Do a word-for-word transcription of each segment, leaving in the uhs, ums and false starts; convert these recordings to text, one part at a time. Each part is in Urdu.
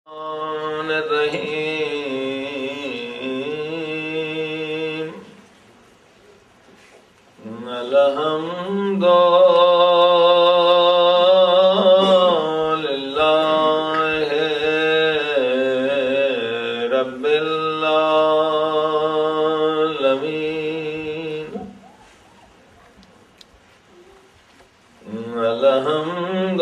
الرحیم الحمد للہ رب العالمین الحمد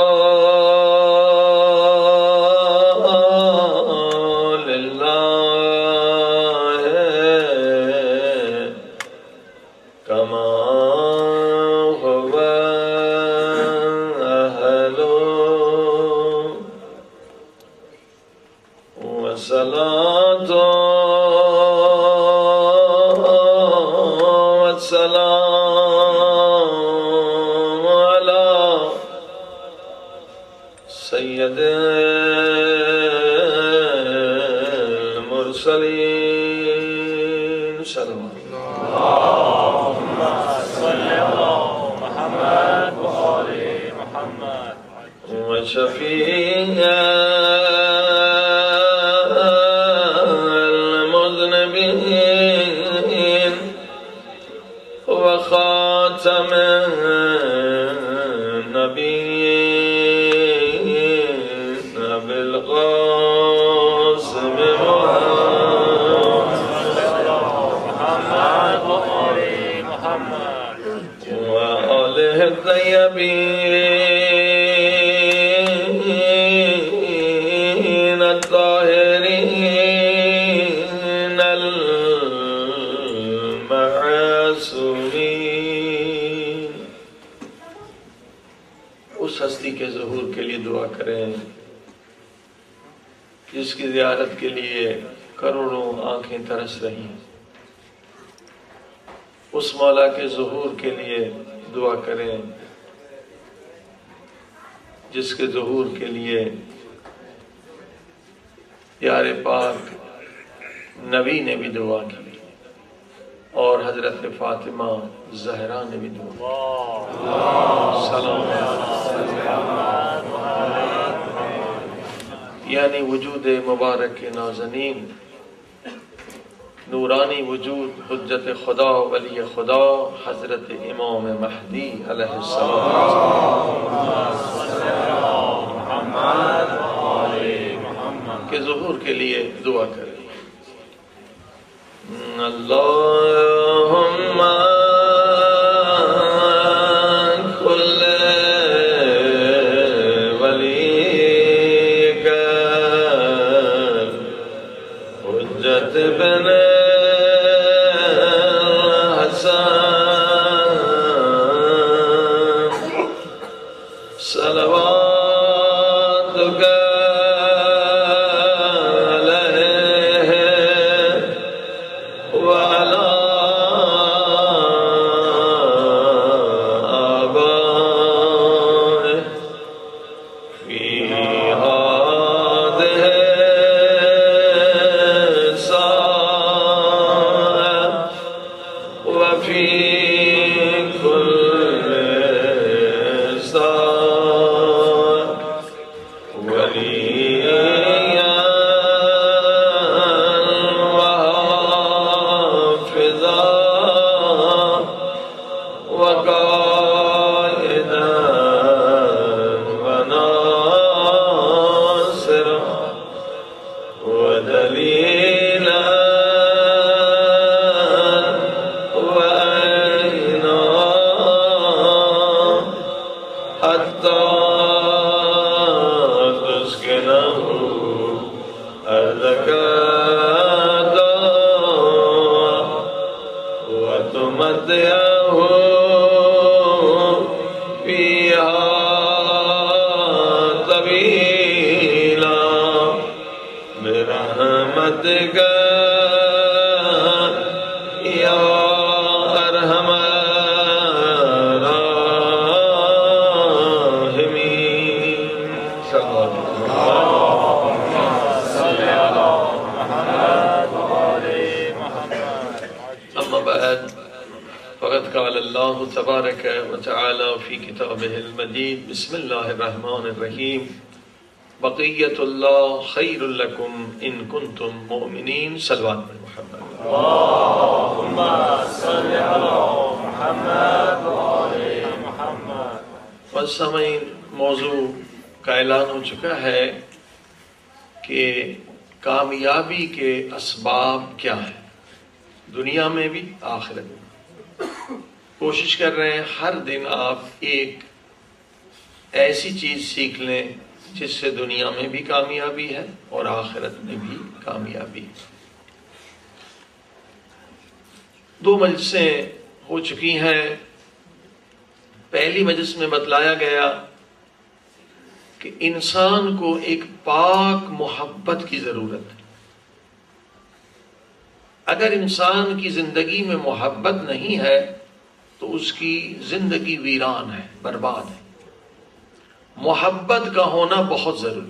المرسلین صلی اللہم صلی اللہ محمد و آل محمد و شفیع المذنبین و خاتم النبیین بالقاسم الطيبين الطاهرين المعصومين. اس ہستی کے ظہور کے لیے دعا کریں جس کی زیارت کے لیے کروڑوں آنکھیں ترس رہی. اس مولا کے ظہور کے لیے دعا کریں جس کے ظہور کے لیے پیارے پاک نبی نے بھی دعا کی اور حضرت فاطمہ زہرا نے بھی دعا کی. سلام یعنی وجود مبارک نازنین، نورانی وجود، حجت خدا، ولی خدا حضرت امام مہدی علیہ السلام کے ظہور کے لیے دعا کریں. اللہم کل ولیک حجت بن فقد قال اللہ تبارک و تعالی فی کتابہ المجید بسم اللہ الرحمن الرحیم بقیت اللہ خیر لکم ان کنتم مؤمنین. صلوات پر محمد. اللہم صلی علی محمد و آل محمد. بس سامعین، موضوع کا اعلان ہو چکا ہے کہ کامیابی کے اسباب کیا ہیں، دنیا میں بھی آخرت میں. کوشش کر رہے ہیں ہر دن آپ ایک ایسی چیز سیکھ لیں جس سے دنیا میں بھی کامیابی ہے اور آخرت میں بھی کامیابی ہے. دو مجلسیں ہو چکی ہیں. پہلی مجلس میں بتلایا گیا کہ انسان کو ایک پاک محبت کی ضرورت ہے. اگر انسان کی زندگی میں محبت نہیں ہے تو اس کی زندگی ویران ہے، برباد ہے. محبت کا ہونا بہت ضروری.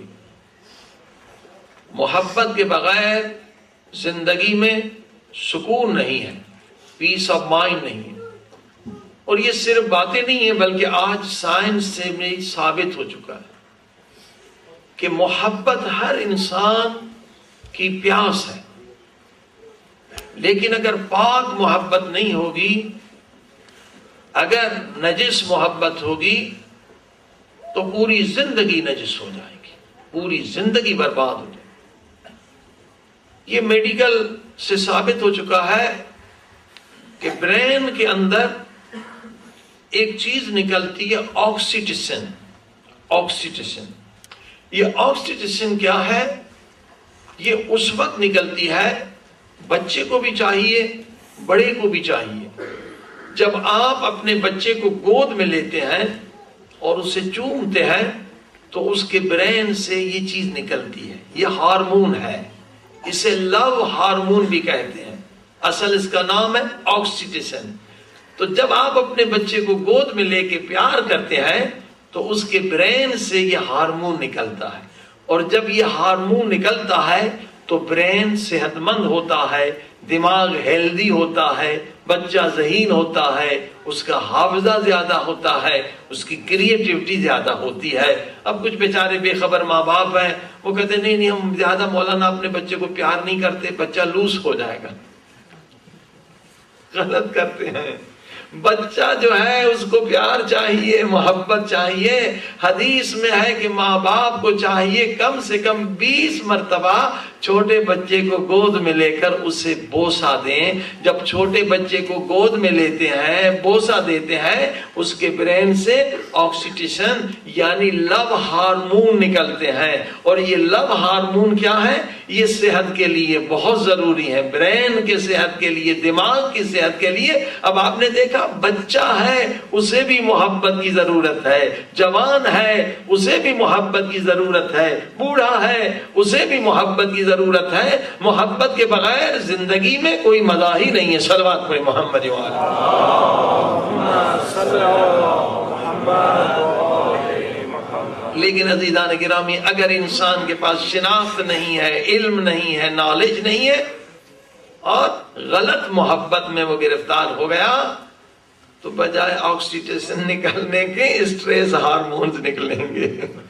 محبت کے بغیر زندگی میں سکون نہیں ہے، پیس آف مائنڈ نہیں ہے. اور یہ صرف باتیں نہیں ہیں بلکہ آج سائنس سے بھی ثابت ہو چکا ہے کہ محبت ہر انسان کی پیاس ہے. لیکن اگر پاک محبت نہیں ہوگی، اگر نجس محبت ہوگی تو پوری زندگی نجس ہو جائے گی، پوری زندگی برباد ہو جائے گی. یہ میڈیکل سے ثابت ہو چکا ہے کہ برین کے اندر ایک چیز نکلتی ہے، آکسیٹوسن. آکسیٹوسن یہ آکسیٹوسن کیا ہے؟ یہ اس وقت نکلتی ہے، بچے کو بھی چاہیے، بڑے کو بھی چاہیے. جب آپ اپنے بچے کو گود میں لیتے ہیں اور اسے چومتے ہیں تو اس کے برین سے یہ چیز نکلتی ہے. یہ ہارمون ہے، اسے لو ہارمون بھی کہتے ہیں. اصل اس کا نام ہے آکسیٹوسن. تو جب آپ اپنے بچے کو گود میں لے کے پیار کرتے ہیں تو اس کے برین سے یہ ہارمون نکلتا ہے. اور جب یہ ہارمون نکلتا ہے تو برین صحت مند ہوتا ہے، دماغ ہیلدی ہوتا ہے، بچہ ذہین ہوتا ہے، اس کا حافظہ زیادہ ہوتا ہے، اس کی کریٹیوٹی زیادہ ہوتی ہے. اب کچھ بیچارے بے خبر ماں باپ ہیں، وہ کہتے ہیں نہیں نہیں ہم زیادہ مولانا اپنے بچے کو پیار نہیں کرتے، بچہ لوس ہو جائے گا. غلط کرتے ہیں. بچہ جو ہے اس کو پیار چاہیے، محبت چاہیے. حدیث میں ہے کہ ماں باپ کو چاہیے کم سے کم بیس مرتبہ چھوٹے بچے کو گود میں لے کر اسے بوسا دیں. جب چھوٹے بچے کو گود میں لیتے ہیں، بوسا دیتے ہیں، اس کے برین سے آکسیٹوسن یعنی لو ہارمون نکلتے ہیں. اور یہ لو ہارمون کیا ہے؟ یہ صحت کے لیے بہت ضروری ہے، برین کے صحت کے لیے، دماغ کی صحت کے لیے. اب آپ نے دیکھا بچہ ہے اسے بھی محبت کی ضرورت ہے، جوان ہے اسے بھی محبت کی ضرورت ہے، بوڑھا ہے اسے بھی محبت کی ضرورت ہے. محبت کے بغیر زندگی میں کوئی مزہ ہی نہیں ہے. صلوات پر محمد و آل محمد. لیکن عزیزان گرامی، اگر انسان کے پاس شناخت نہیں ہے، علم نہیں ہے، نالج نہیں ہے اور غلط محبت میں وہ گرفتار ہو گیا تو بجائے آکسیٹوسن نکلنے کے اسٹریس ہارمونز نکلیں گے.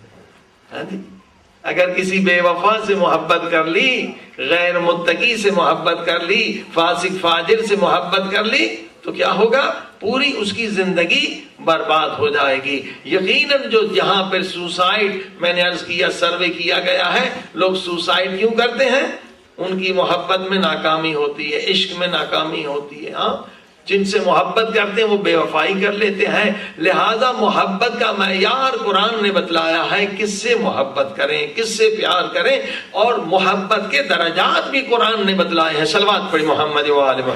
اگر کسی بے وفا سے محبت کر لی، غیر متقی سے محبت کر لی، فاسق فاجر سے محبت کر لی تو کیا ہوگا؟ پوری اس کی زندگی برباد ہو جائے گی. یقیناً جو جہاں پر سوسائڈ، میں نے عرض کیا سروے کیا گیا ہے، لوگ سوسائڈ کیوں کرتے ہیں؟ ان کی محبت میں ناکامی ہوتی ہے، عشق میں ناکامی ہوتی ہے. ہاں جن سے محبت کرتے ہیں وہ بے وفائی کر لیتے ہیں. لہذا محبت کا معیار قرآن نے بتلایا ہے، کس سے محبت کریں، کس سے پیار کریں، اور محبت کے درجات بھی قرآن نے بتلائے ہیں. صلوات پڑھی محمد و آل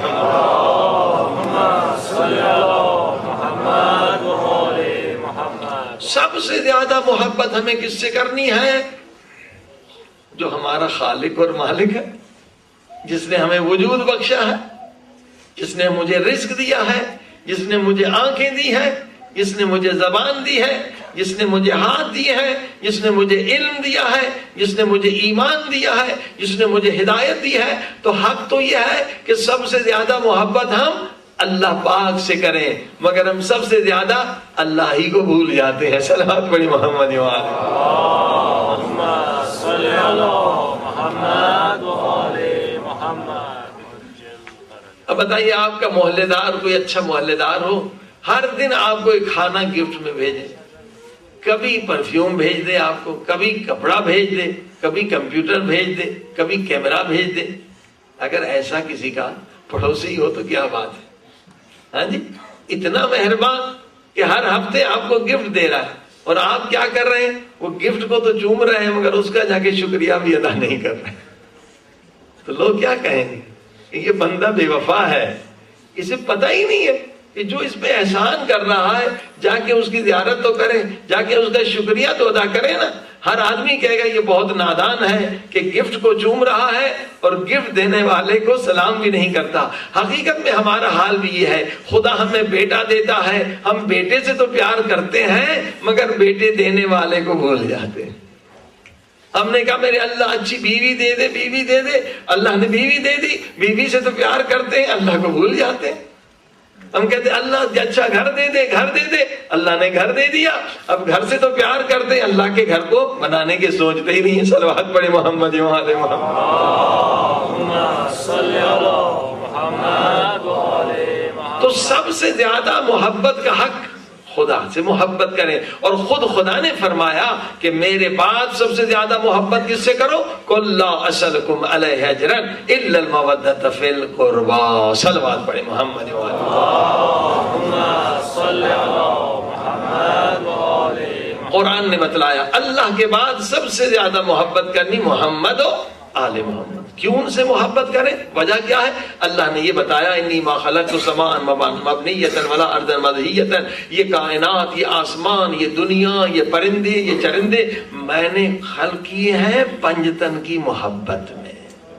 محمد. سب سے زیادہ محبت ہمیں کس سے کرنی ہے؟ جو ہمارا خالق اور مالک ہے، جس نے ہمیں وجود بخشا ہے، جس نے مجھے رزق دیا ہے، جس نے مجھے آنکھیں دی ہیں، جس نے مجھے زبان دی ہے، جس نے مجھے ہاتھ دیے ہیں، جس نے مجھے علم دیا ہے، جس نے مجھے ایمان دیا ہے، جس نے مجھے ہدایت دی ہے. تو حق تو یہ ہے کہ سب سے زیادہ محبت ہم اللہ پاک سے کریں، مگر ہم سب سے زیادہ اللہ ہی کو بھول جاتے ہیں. صلوات پڑھی محمد و آل محمد. علی محمد و آل محمد. اب بتائیے آپ کا محلے دار کوئی اچھا محلے دار ہو، ہر دن آپ کو ایک کھانا گفٹ میں بھیجے، کبھی پرفیوم بھیج دے آپ کو، کبھی کپڑا بھیج دے، کبھی کمپیوٹر بھیج دے، کبھی کیمرہ بھیج دے. اگر ایسا کسی کا پڑوسی ہو تو کیا بات ہے. ہاں جی، اتنا مہربان کہ ہر ہفتے آپ کو گفٹ دے رہا ہے اور آپ کیا کر رہے ہیں؟ وہ گفٹ کو تو چوم رہے ہیں مگر اس کا جا کے شکریہ بھی ادا نہیں کر رہے. تو لوگ کیا کہیں گے کہ یہ بندہ بے وفا ہے، اسے پتہ ہی نہیں ہے کہ جو اس پہ احسان کر رہا ہے جا کے اس کی زیارت تو کرے، جا کے اس کا شکریہ تو ادا کرے نا. ہر آدمی کہے گا یہ بہت نادان ہے کہ گفٹ کو چوم رہا ہے اور گفٹ دینے والے کو سلام بھی نہیں کرتا. حقیقت میں ہمارا حال بھی یہ ہے. خدا ہمیں بیٹا دیتا ہے، ہم بیٹے سے تو پیار کرتے ہیں مگر بیٹے دینے والے کو بھول جاتے ہیں. ہم نے کہا میرے اللہ اچھی بیوی دے دے، بیوی دے دے، اللہ نے بیوی دے دی، بیوی سے تو پیار کرتے ہیں، اللہ کو بھول جاتے ہیں. ہم کہتے ہیں اللہ اچھا گھر دے دے، گھر دے دے، اللہ نے گھر دے دیا، اب گھر سے تو پیار کرتے ہیں، اللہ کے گھر کو بنانے کے سوچتے ہی نہیں ہیں. صلوات پڑھے محمد وعلى محمد. اللهم صل علی محمد و آل محمد. تو سب سے زیادہ محبت کا حق خدا سے محبت کریں. اور خود خدا نے فرمایا کہ میرے بعد سب سے زیادہ محبت کس سے کرو؟ قل لا اسألکم علیہ اجرا الا المودۃ فی القربى. صلوات پڑھیں محمد وعلى اللهم صل علی محمد و آل محمد. قرآن نے بتلایا اللہ کے بعد سب سے زیادہ محبت کرنی محمد و آل محمد. کیوں ان سے محبت کریں؟ وجہ کیا ہے؟ اللہ نے یہ بتایا انی ما خلقت السماء مبنیۃ ولا ارضا مدحیۃ. یہ کائنات، یہ آسمان، یہ دنیا، یہ پرندے، یہ چرندے میں نے خلق کیے ہیں پنجتن کی محبت میں.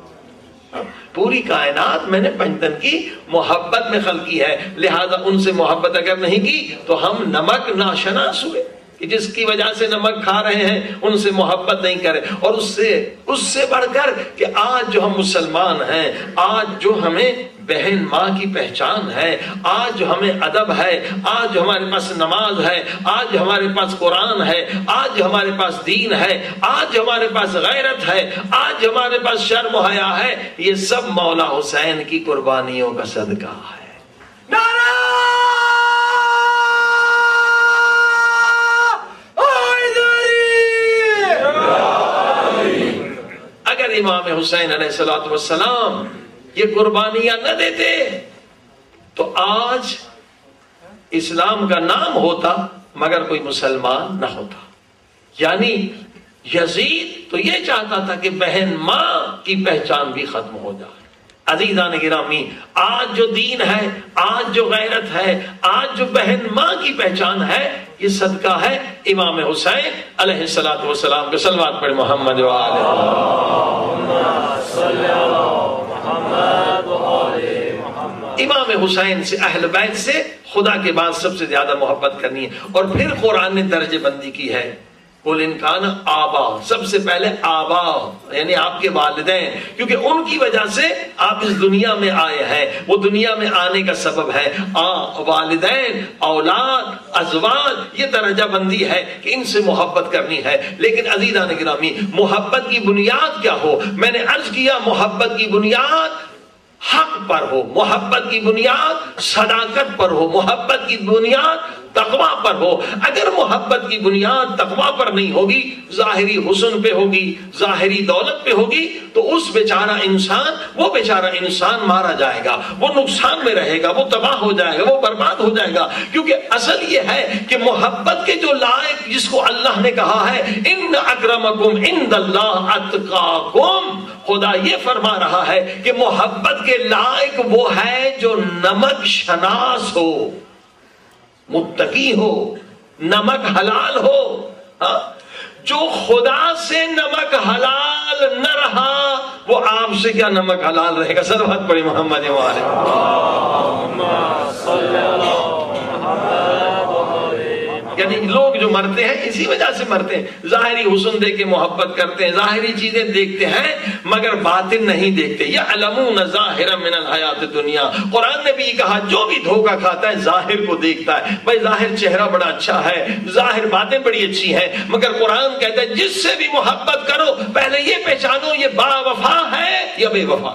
پوری کائنات میں نے پنجتن کی محبت میں خلق کی ہے. لہذا ان سے محبت اگر نہیں کی تو ہم نمک ناشناس ہوئے کہ جس کی وجہ سے نمک کھا رہے ہیں ان سے محبت نہیں کریں. اور اس سے اس سے بڑھ کر کہ آج جو ہم مسلمان ہیں، آج جو ہمیں بہن ماں کی پہچان ہے، آج جو ہمیں ادب ہے، آج جو ہمارے پاس نماز ہے، آج جو ہمارے پاس قرآن ہے، آج جو ہمارے پاس دین ہے، آج جو ہمارے پاس غیرت ہے، آج جو ہمارے پاس شرم و حیا ہے، یہ سب مولا حسین کی قربانیوں کا صدقہ ہے. نعرہ اگر امام حسین علیہ الصلوۃ والسلام یہ قربانیاں نہ دیتے تو آج اسلام کا نام ہوتا مگر کوئی مسلمان نہ ہوتا. یعنی یزید تو یہ چاہتا تھا کہ بہن ماں کی پہچان بھی ختم ہو جائے. عزیزان گرامی، آج جو دین ہے، آج جو غیرت ہے، آج جو بہن ماں کی پہچان ہے، یہ صدقہ ہے امام حسین علیہ الصلوۃ والسلام کے. صلوات پڑھ محمد وعلى محمد. امام حسین سے، اہل بیت سے خدا کے بعد سب سے زیادہ محبت کرنی ہے. اور پھر قرآن نے درجہ بندی کی ہے. قل ان کان آبا، سب سے پہلے آبا یعنی آپ کے والدین، کیونکہ ان کی وجہ سے آپ اس دنیا میں آئے ہیں، وہ دنیا میں آنے کا سبب ہے. آ والدین، اولاد، ازواج، یہ درجہ بندی ہے کہ ان سے محبت کرنی ہے. لیکن عزیزان گرامی، محبت کی بنیاد کیا ہو؟ میں نے عرض کیا محبت کی بنیاد حق پر ہو، محبت کی بنیاد صداقت پر ہو، محبت کی بنیاد تقوی پر ہو. اگر محبت کی بنیاد تقوی پر نہیں ہوگی، ظاہری حسن پہ ہوگی، ظاہری دولت پہ ہوگی، تو اس بیچارہ انسان وہ بیچارہ انسان مارا جائے گا، وہ نقصان میں رہے گا، وہ تباہ ہو جائے گا، وہ برباد ہو جائے گا. کیونکہ اصل یہ ہے کہ محبت کے جو لائق، جس کو اللہ نے کہا ہے ان اکرمکم عند اللہ اتقاکم، خدا یہ فرما رہا ہے کہ محبت کے لائق وہ ہے جو نمک شناس ہو، متقی ہو، نمک حلال ہو. ہاں؟ جو خدا سے نمک حلال نہ رہا وہ آپ سے کیا نمک حلال رہے گا. صلوات پڑھی محمد وعلى یعنی لوگ جو مرتے ہیں اسی وجہ سے مرتے ہیں، ظاہری حسن دیکھ کے محبت کرتے ہیں، ظاہری چیزیں دیکھتے ہیں مگر باطن نہیں دیکھتے. یعلمون ظاہرا من الحیات الدنیا، قرآن نے بھی یہ کہا جو بھی دھوکہ کھاتا ہے ظاہر کو دیکھتا ہے. بھائی ظاہر چہرہ بڑا اچھا ہے، ظاہر باتیں بڑی اچھی ہیں، مگر قرآن کہتا ہے جس سے بھی محبت کرو پہلے یہ پہچانو یہ با وفا ہے یا بے وفا.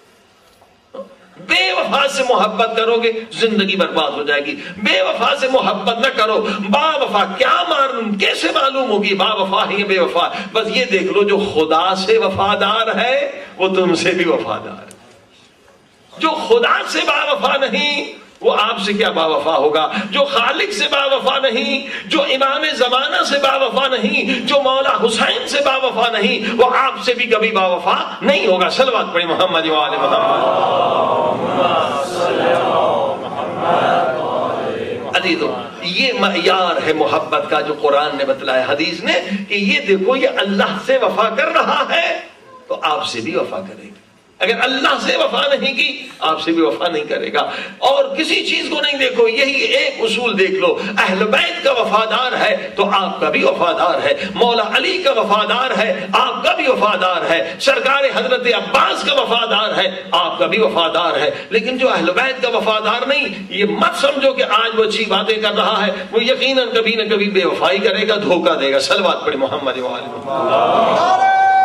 بے وفا سے محبت کرو گے زندگی برباد ہو جائے گی، بے وفا سے محبت نہ کرو. با وفا کیا معلوم، کیسے معلوم ہوگی با وفا ہے یا بے وفا؟ بس یہ دیکھ لو جو خدا سے وفادار ہے وہ تم سے بھی وفادار ہے. جو خدا سے با وفا نہیں وہ آپ سے کیا با وفا ہوگا؟ جو خالق سے با وفا نہیں، جو امام زمانہ سے با وفا نہیں، جو مولا حسین سے با وفا نہیں، وہ آپ سے بھی کبھی با وفا نہیں ہوگا. صلوات پڑھیں محمد و آل محمد. عزیزو یہ معیار ہے محبت کا جو قرآن نے بتلایا، حدیث نے، کہ یہ دیکھو یہ اللہ سے وفا کر رہا ہے تو آپ سے بھی وفا کرے گا. اگر اللہ سے وفا نہیں کی آپ سے بھی وفا نہیں کرے گا. اور کسی چیز کو نہیں دیکھو، یہی ایک اصول دیکھ لو، اہل بیت کا وفادار ہے تو آپ کا بھی وفادار ہے، مولا علی کا وفادار ہے آپ کا بھی وفادار ہے، سرکار حضرت عباس کا وفادار ہے آپ کا بھی وفادار ہے. لیکن جو اہل بیت کا وفادار نہیں، یہ مت سمجھو کہ آج وہ اچھی باتیں کر رہا ہے، وہ یقیناً کبھی نہ کبھی بے وفائی کرے گا، دھوکہ دے گا. صلوات پڑھیں محمد و آل محمد.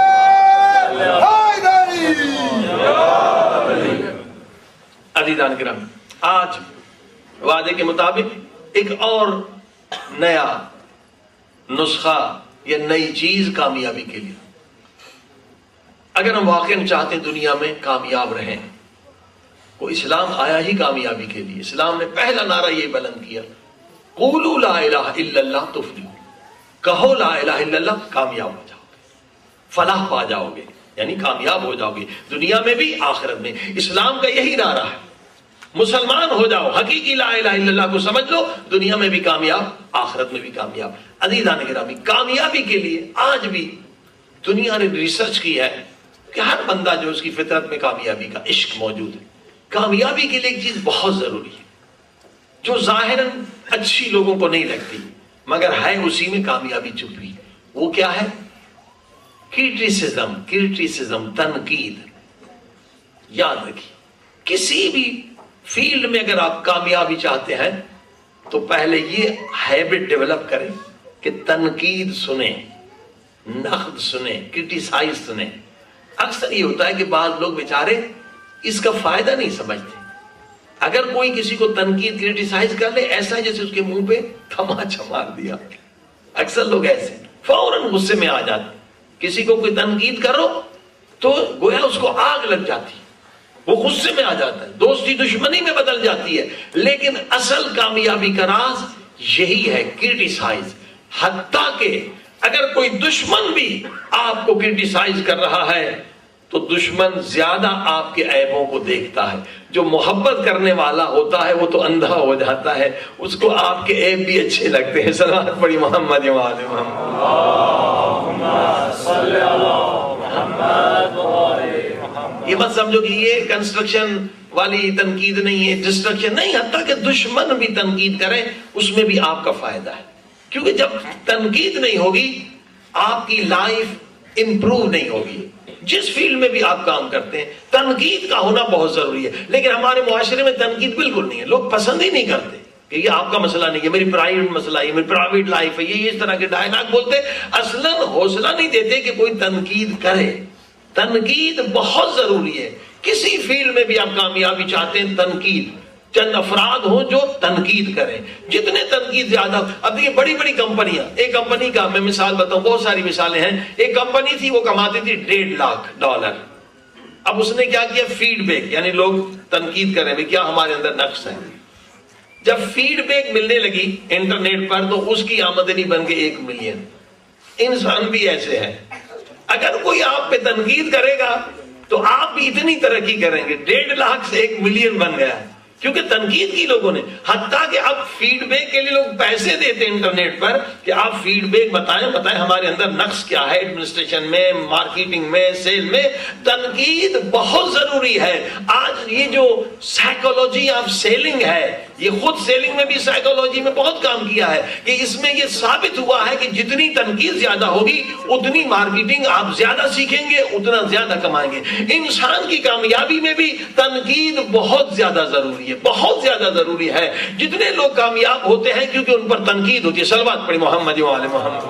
عزیزان کرام، آج وعدے کے مطابق ایک اور نیا نسخہ یا نئی چیز کامیابی کے لیے. اگر ہم واقعا چاہتے ہیں دنیا میں کامیاب رہیں، کو اسلام آیا ہی کامیابی کے لیے. اسلام نے پہلا نعرہ یہ بلند کیا، قولوا لا الہ الا اللہ تفلحوا، کہو لا الہ الا اللہ کامیاب ہو جاؤ گے، فلاح پا جاؤ گے، یعنی کامیاب ہو جاؤ گے دنیا میں بھی آخرت میں. اسلام کا یہی نعرہ ہے، مسلمان ہو جاؤ، حقیقی لا الہ الا اللہ کو سمجھ لو، دنیا میں بھی کامیاب آخرت میں بھی کامیاب. عزیزان گرامی، کامیابی کے لیے آج بھی دنیا نے ریسرچ کی ہے کہ ہر بندہ جو اس کی فطرت میں کامیابی کا عشق موجود ہے. کامیابی کے لیے ایک چیز بہت ضروری ہے جو ظاہراً اچھی لوگوں کو نہیں لگتی مگر ہے اسی میں کامیابی چھپی. وہ کیا ہے؟ کرٹیسزم. کرٹیسزم تنقید. یاد رکھیے کسی بھی فیلڈ میں اگر آپ کامیابی چاہتے ہیں تو پہلے یہ ہیبٹ ڈیولپ کریں کہ تنقید سنیں، نقد سنیں، کرٹیسائز سنیں. اکثر یہ ہوتا ہے کہ بعض لوگ بیچارے اس کا فائدہ نہیں سمجھتے. اگر کوئی کسی کو تنقید کرٹیسائز کر لے ایسا ہے جیسے اس کے منہ پہ تماچا مار دیا. اکثر لوگ ایسے فوراً غصے میں آ جاتے. کسی کو کوئی تنقید کرو تو گویا اس کو آگ لگ جاتی، وہ غصے میں آ جاتا ہے، دوستی دشمنی میں بدل جاتی ہے. لیکن اصل کامیابی کا راز یہی ہے، کرٹیسائز. حتیٰ کہ اگر کوئی دشمن بھی آپ کو کرٹیسائز کر رہا ہے تو دشمن زیادہ آپ کے عیبوں کو دیکھتا ہے. جو محبت کرنے والا ہوتا ہے وہ تو اندھا ہو جاتا ہے، اس کو آپ کے عیب بھی اچھے لگتے ہیں. صلوات پڑھی محمد و آل محمد. یہ مت سمجھو کہ یہ کنسٹرکشن والی تنقید نہیں ہے، ڈسٹرکشن نہیں. حتیٰ کہ دشمن بھی تنقید کرے اس میں بھی آپ کا فائدہ ہے، کیونکہ جب تنقید نہیں ہوگی آپ کی لائف امپروو نہیں ہوگی. جس فیلڈ میں بھی آپ کام کرتے ہیں تنقید کا ہونا بہت ضروری ہے. لیکن ہمارے معاشرے میں تنقید بالکل نہیں ہے، لوگ پسند ہی نہیں کرتے کہ یہ آپ کا مسئلہ نہیں ہے، میری پرائیویٹ مسئلہ ہے، میری پرائیویٹ لائف ہے. یہ اس طرح کے ڈائلاگ بولتے اصلاً حوصلہ نہیں دیتے کہ کوئی تنقید کرے. تنقید بہت ضروری ہے. کسی فیلڈ میں بھی آپ کامیابی چاہتے ہیں تنقید. چند افراد ہوں جو تنقید کریں، جتنے تنقید زیادہ. اب دیکھیں بڑی بڑی کمپنیاں، ایک کمپنی کا میں مثال بتاؤں، بہت ساری مثالیں ہیں. ایک کمپنی تھی وہ کماتی تھی ڈیڑھ لاکھ ڈالر. اب اس نے کیا کیا؟ فیڈ بیک، یعنی لوگ تنقید کریں بھی کیا ہمارے اندر نقص ہے. جب فیڈ بیک ملنے لگی انٹرنیٹ پر تو اس کی آمدنی بن گئی ایک ملین. انسان بھی ایسے ہے، اگر کوئی آپ پہ تنقید کرے گا تو آپ بھی اتنی ترقی کریں گے. ڈیڑھ لاکھ سے ایک ملین بن گیا. کیونکہ تنقید کی لوگوں نے، حتیٰ کہ اب فیڈ بیک کے لیے لوگ پیسے دیتے ہیں انٹرنیٹ پر کہ آپ فیڈ بیک بتائیں بتائیں ہمارے اندر نقص کیا ہے، ایڈمنسٹریشن میں، مارکیٹنگ میں، سیل میں۔ تنقید بہت ضروری ہے۔ آج یہ جو سائیکولوجی آف سیلنگ ہے، یہ خود سیلنگ میں بھی سائیکولوجی میں بہت کام کیا ہے کہ اس میں یہ ثابت ہوا ہے کہ جتنی تنقید زیادہ ہوگی اتنی مارکیٹنگ آپ زیادہ سیکھیں گے، اتنا زیادہ کمائیں گے۔ انسان کی کامیابی میں بھی تنقید بہت زیادہ ضروری ہے، بہت زیادہ ضروری ہے۔ جتنے لوگ کامیاب ہوتے ہیں کیونکہ ان پر تنقید ہوتی ہے۔ صلوات پڑھی محمد و آل محمد۔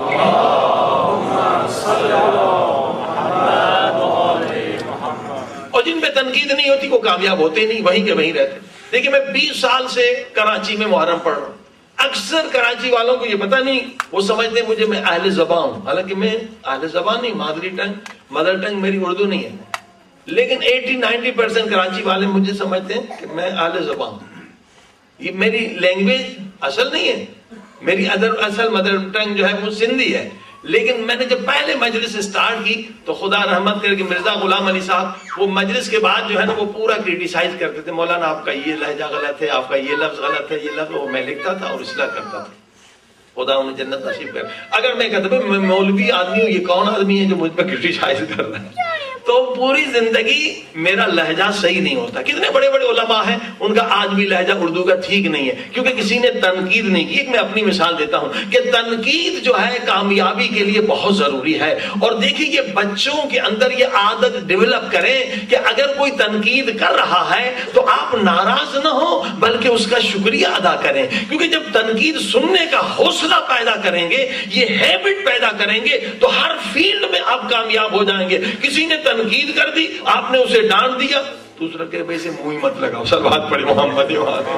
اور جن پہ تنقید نہیں ہوتی وہ کامیاب ہوتے نہیں، وہیں کے وہیں رہتے۔ دیکھیں میں بیس سال سے کراچی میں محرم پڑھ رہا ہوں۔ اکثر کراچی والوں کو یہ پتہ نہیں، وہ سمجھتے ہیں مجھے میں اہل زبان ہوں، حالانکہ میں اہل زبان نہیں، مادری ٹنگ مدر ٹنگ میری اردو نہیں ہے، لیکن ایٹی نائنٹی پرسینٹ کراچی والے مجھے سمجھتے ہیں کہ میں اہل زبان ہوں۔ یہ میری لینگویج اصل نہیں ہے، میری ادر اصل مدر ٹنگ جو ہے وہ سندھی ہے، لیکن میں نے جب پہلے مجلس اسٹارٹ کی تو خدا رحمت کر کے مرزا غلام علی صاحب وہ مجلس کے بعد جو ہے نا وہ پورا کریٹیسائز کرتے تھے، مولانا آپ کا یہ لہجہ غلط ہے، آپ کا یہ لفظ غلط ہے، یہ لفظ وہ میں لکھتا تھا اور اصلاح کرتا تھا۔ خدا انہیں جنت نصیب کر۔ اگر میں کہتا میں مولوی آدمی ہوں، یہ کون آدمی ہے جو مجھ پہ کرٹیسائز کر رہا ہے؟ تو پوری زندگی میرا لہجہ صحیح نہیں ہوتا۔ کتنے بڑے بڑے علماء ہیں ان کا آج بھی لہجہ اردو کا ٹھیک نہیں ہے کیونکہ کسی نے تنقید نہیں کی۔ ایک میں اپنی مثال دیتا ہوں کہ تنقید جو ہے کامیابی کے لیے بہت ضروری ہے۔ اور دیکھیے یہ بچوں کے اندر یہ عادت ڈیولپ کریں کہ اگر کوئی تنقید کر رہا ہے تو آپ ناراض نہ ہو بلکہ اس کا شکریہ ادا کریں، کیونکہ جب تنقید سننے کا حوصلہ پیدا کریں گے، یہ ہیبٹ پیدا کریں گے تو ہر فیلڈ میں آپ کامیاب ہو جائیں گے۔ کسی نے تنقید کر دی، آپ نے اسے ڈانٹ دیا، دوسرا کہ ویسے منہ مت لگاؤ۔ صلوات پڑھی محمد و آل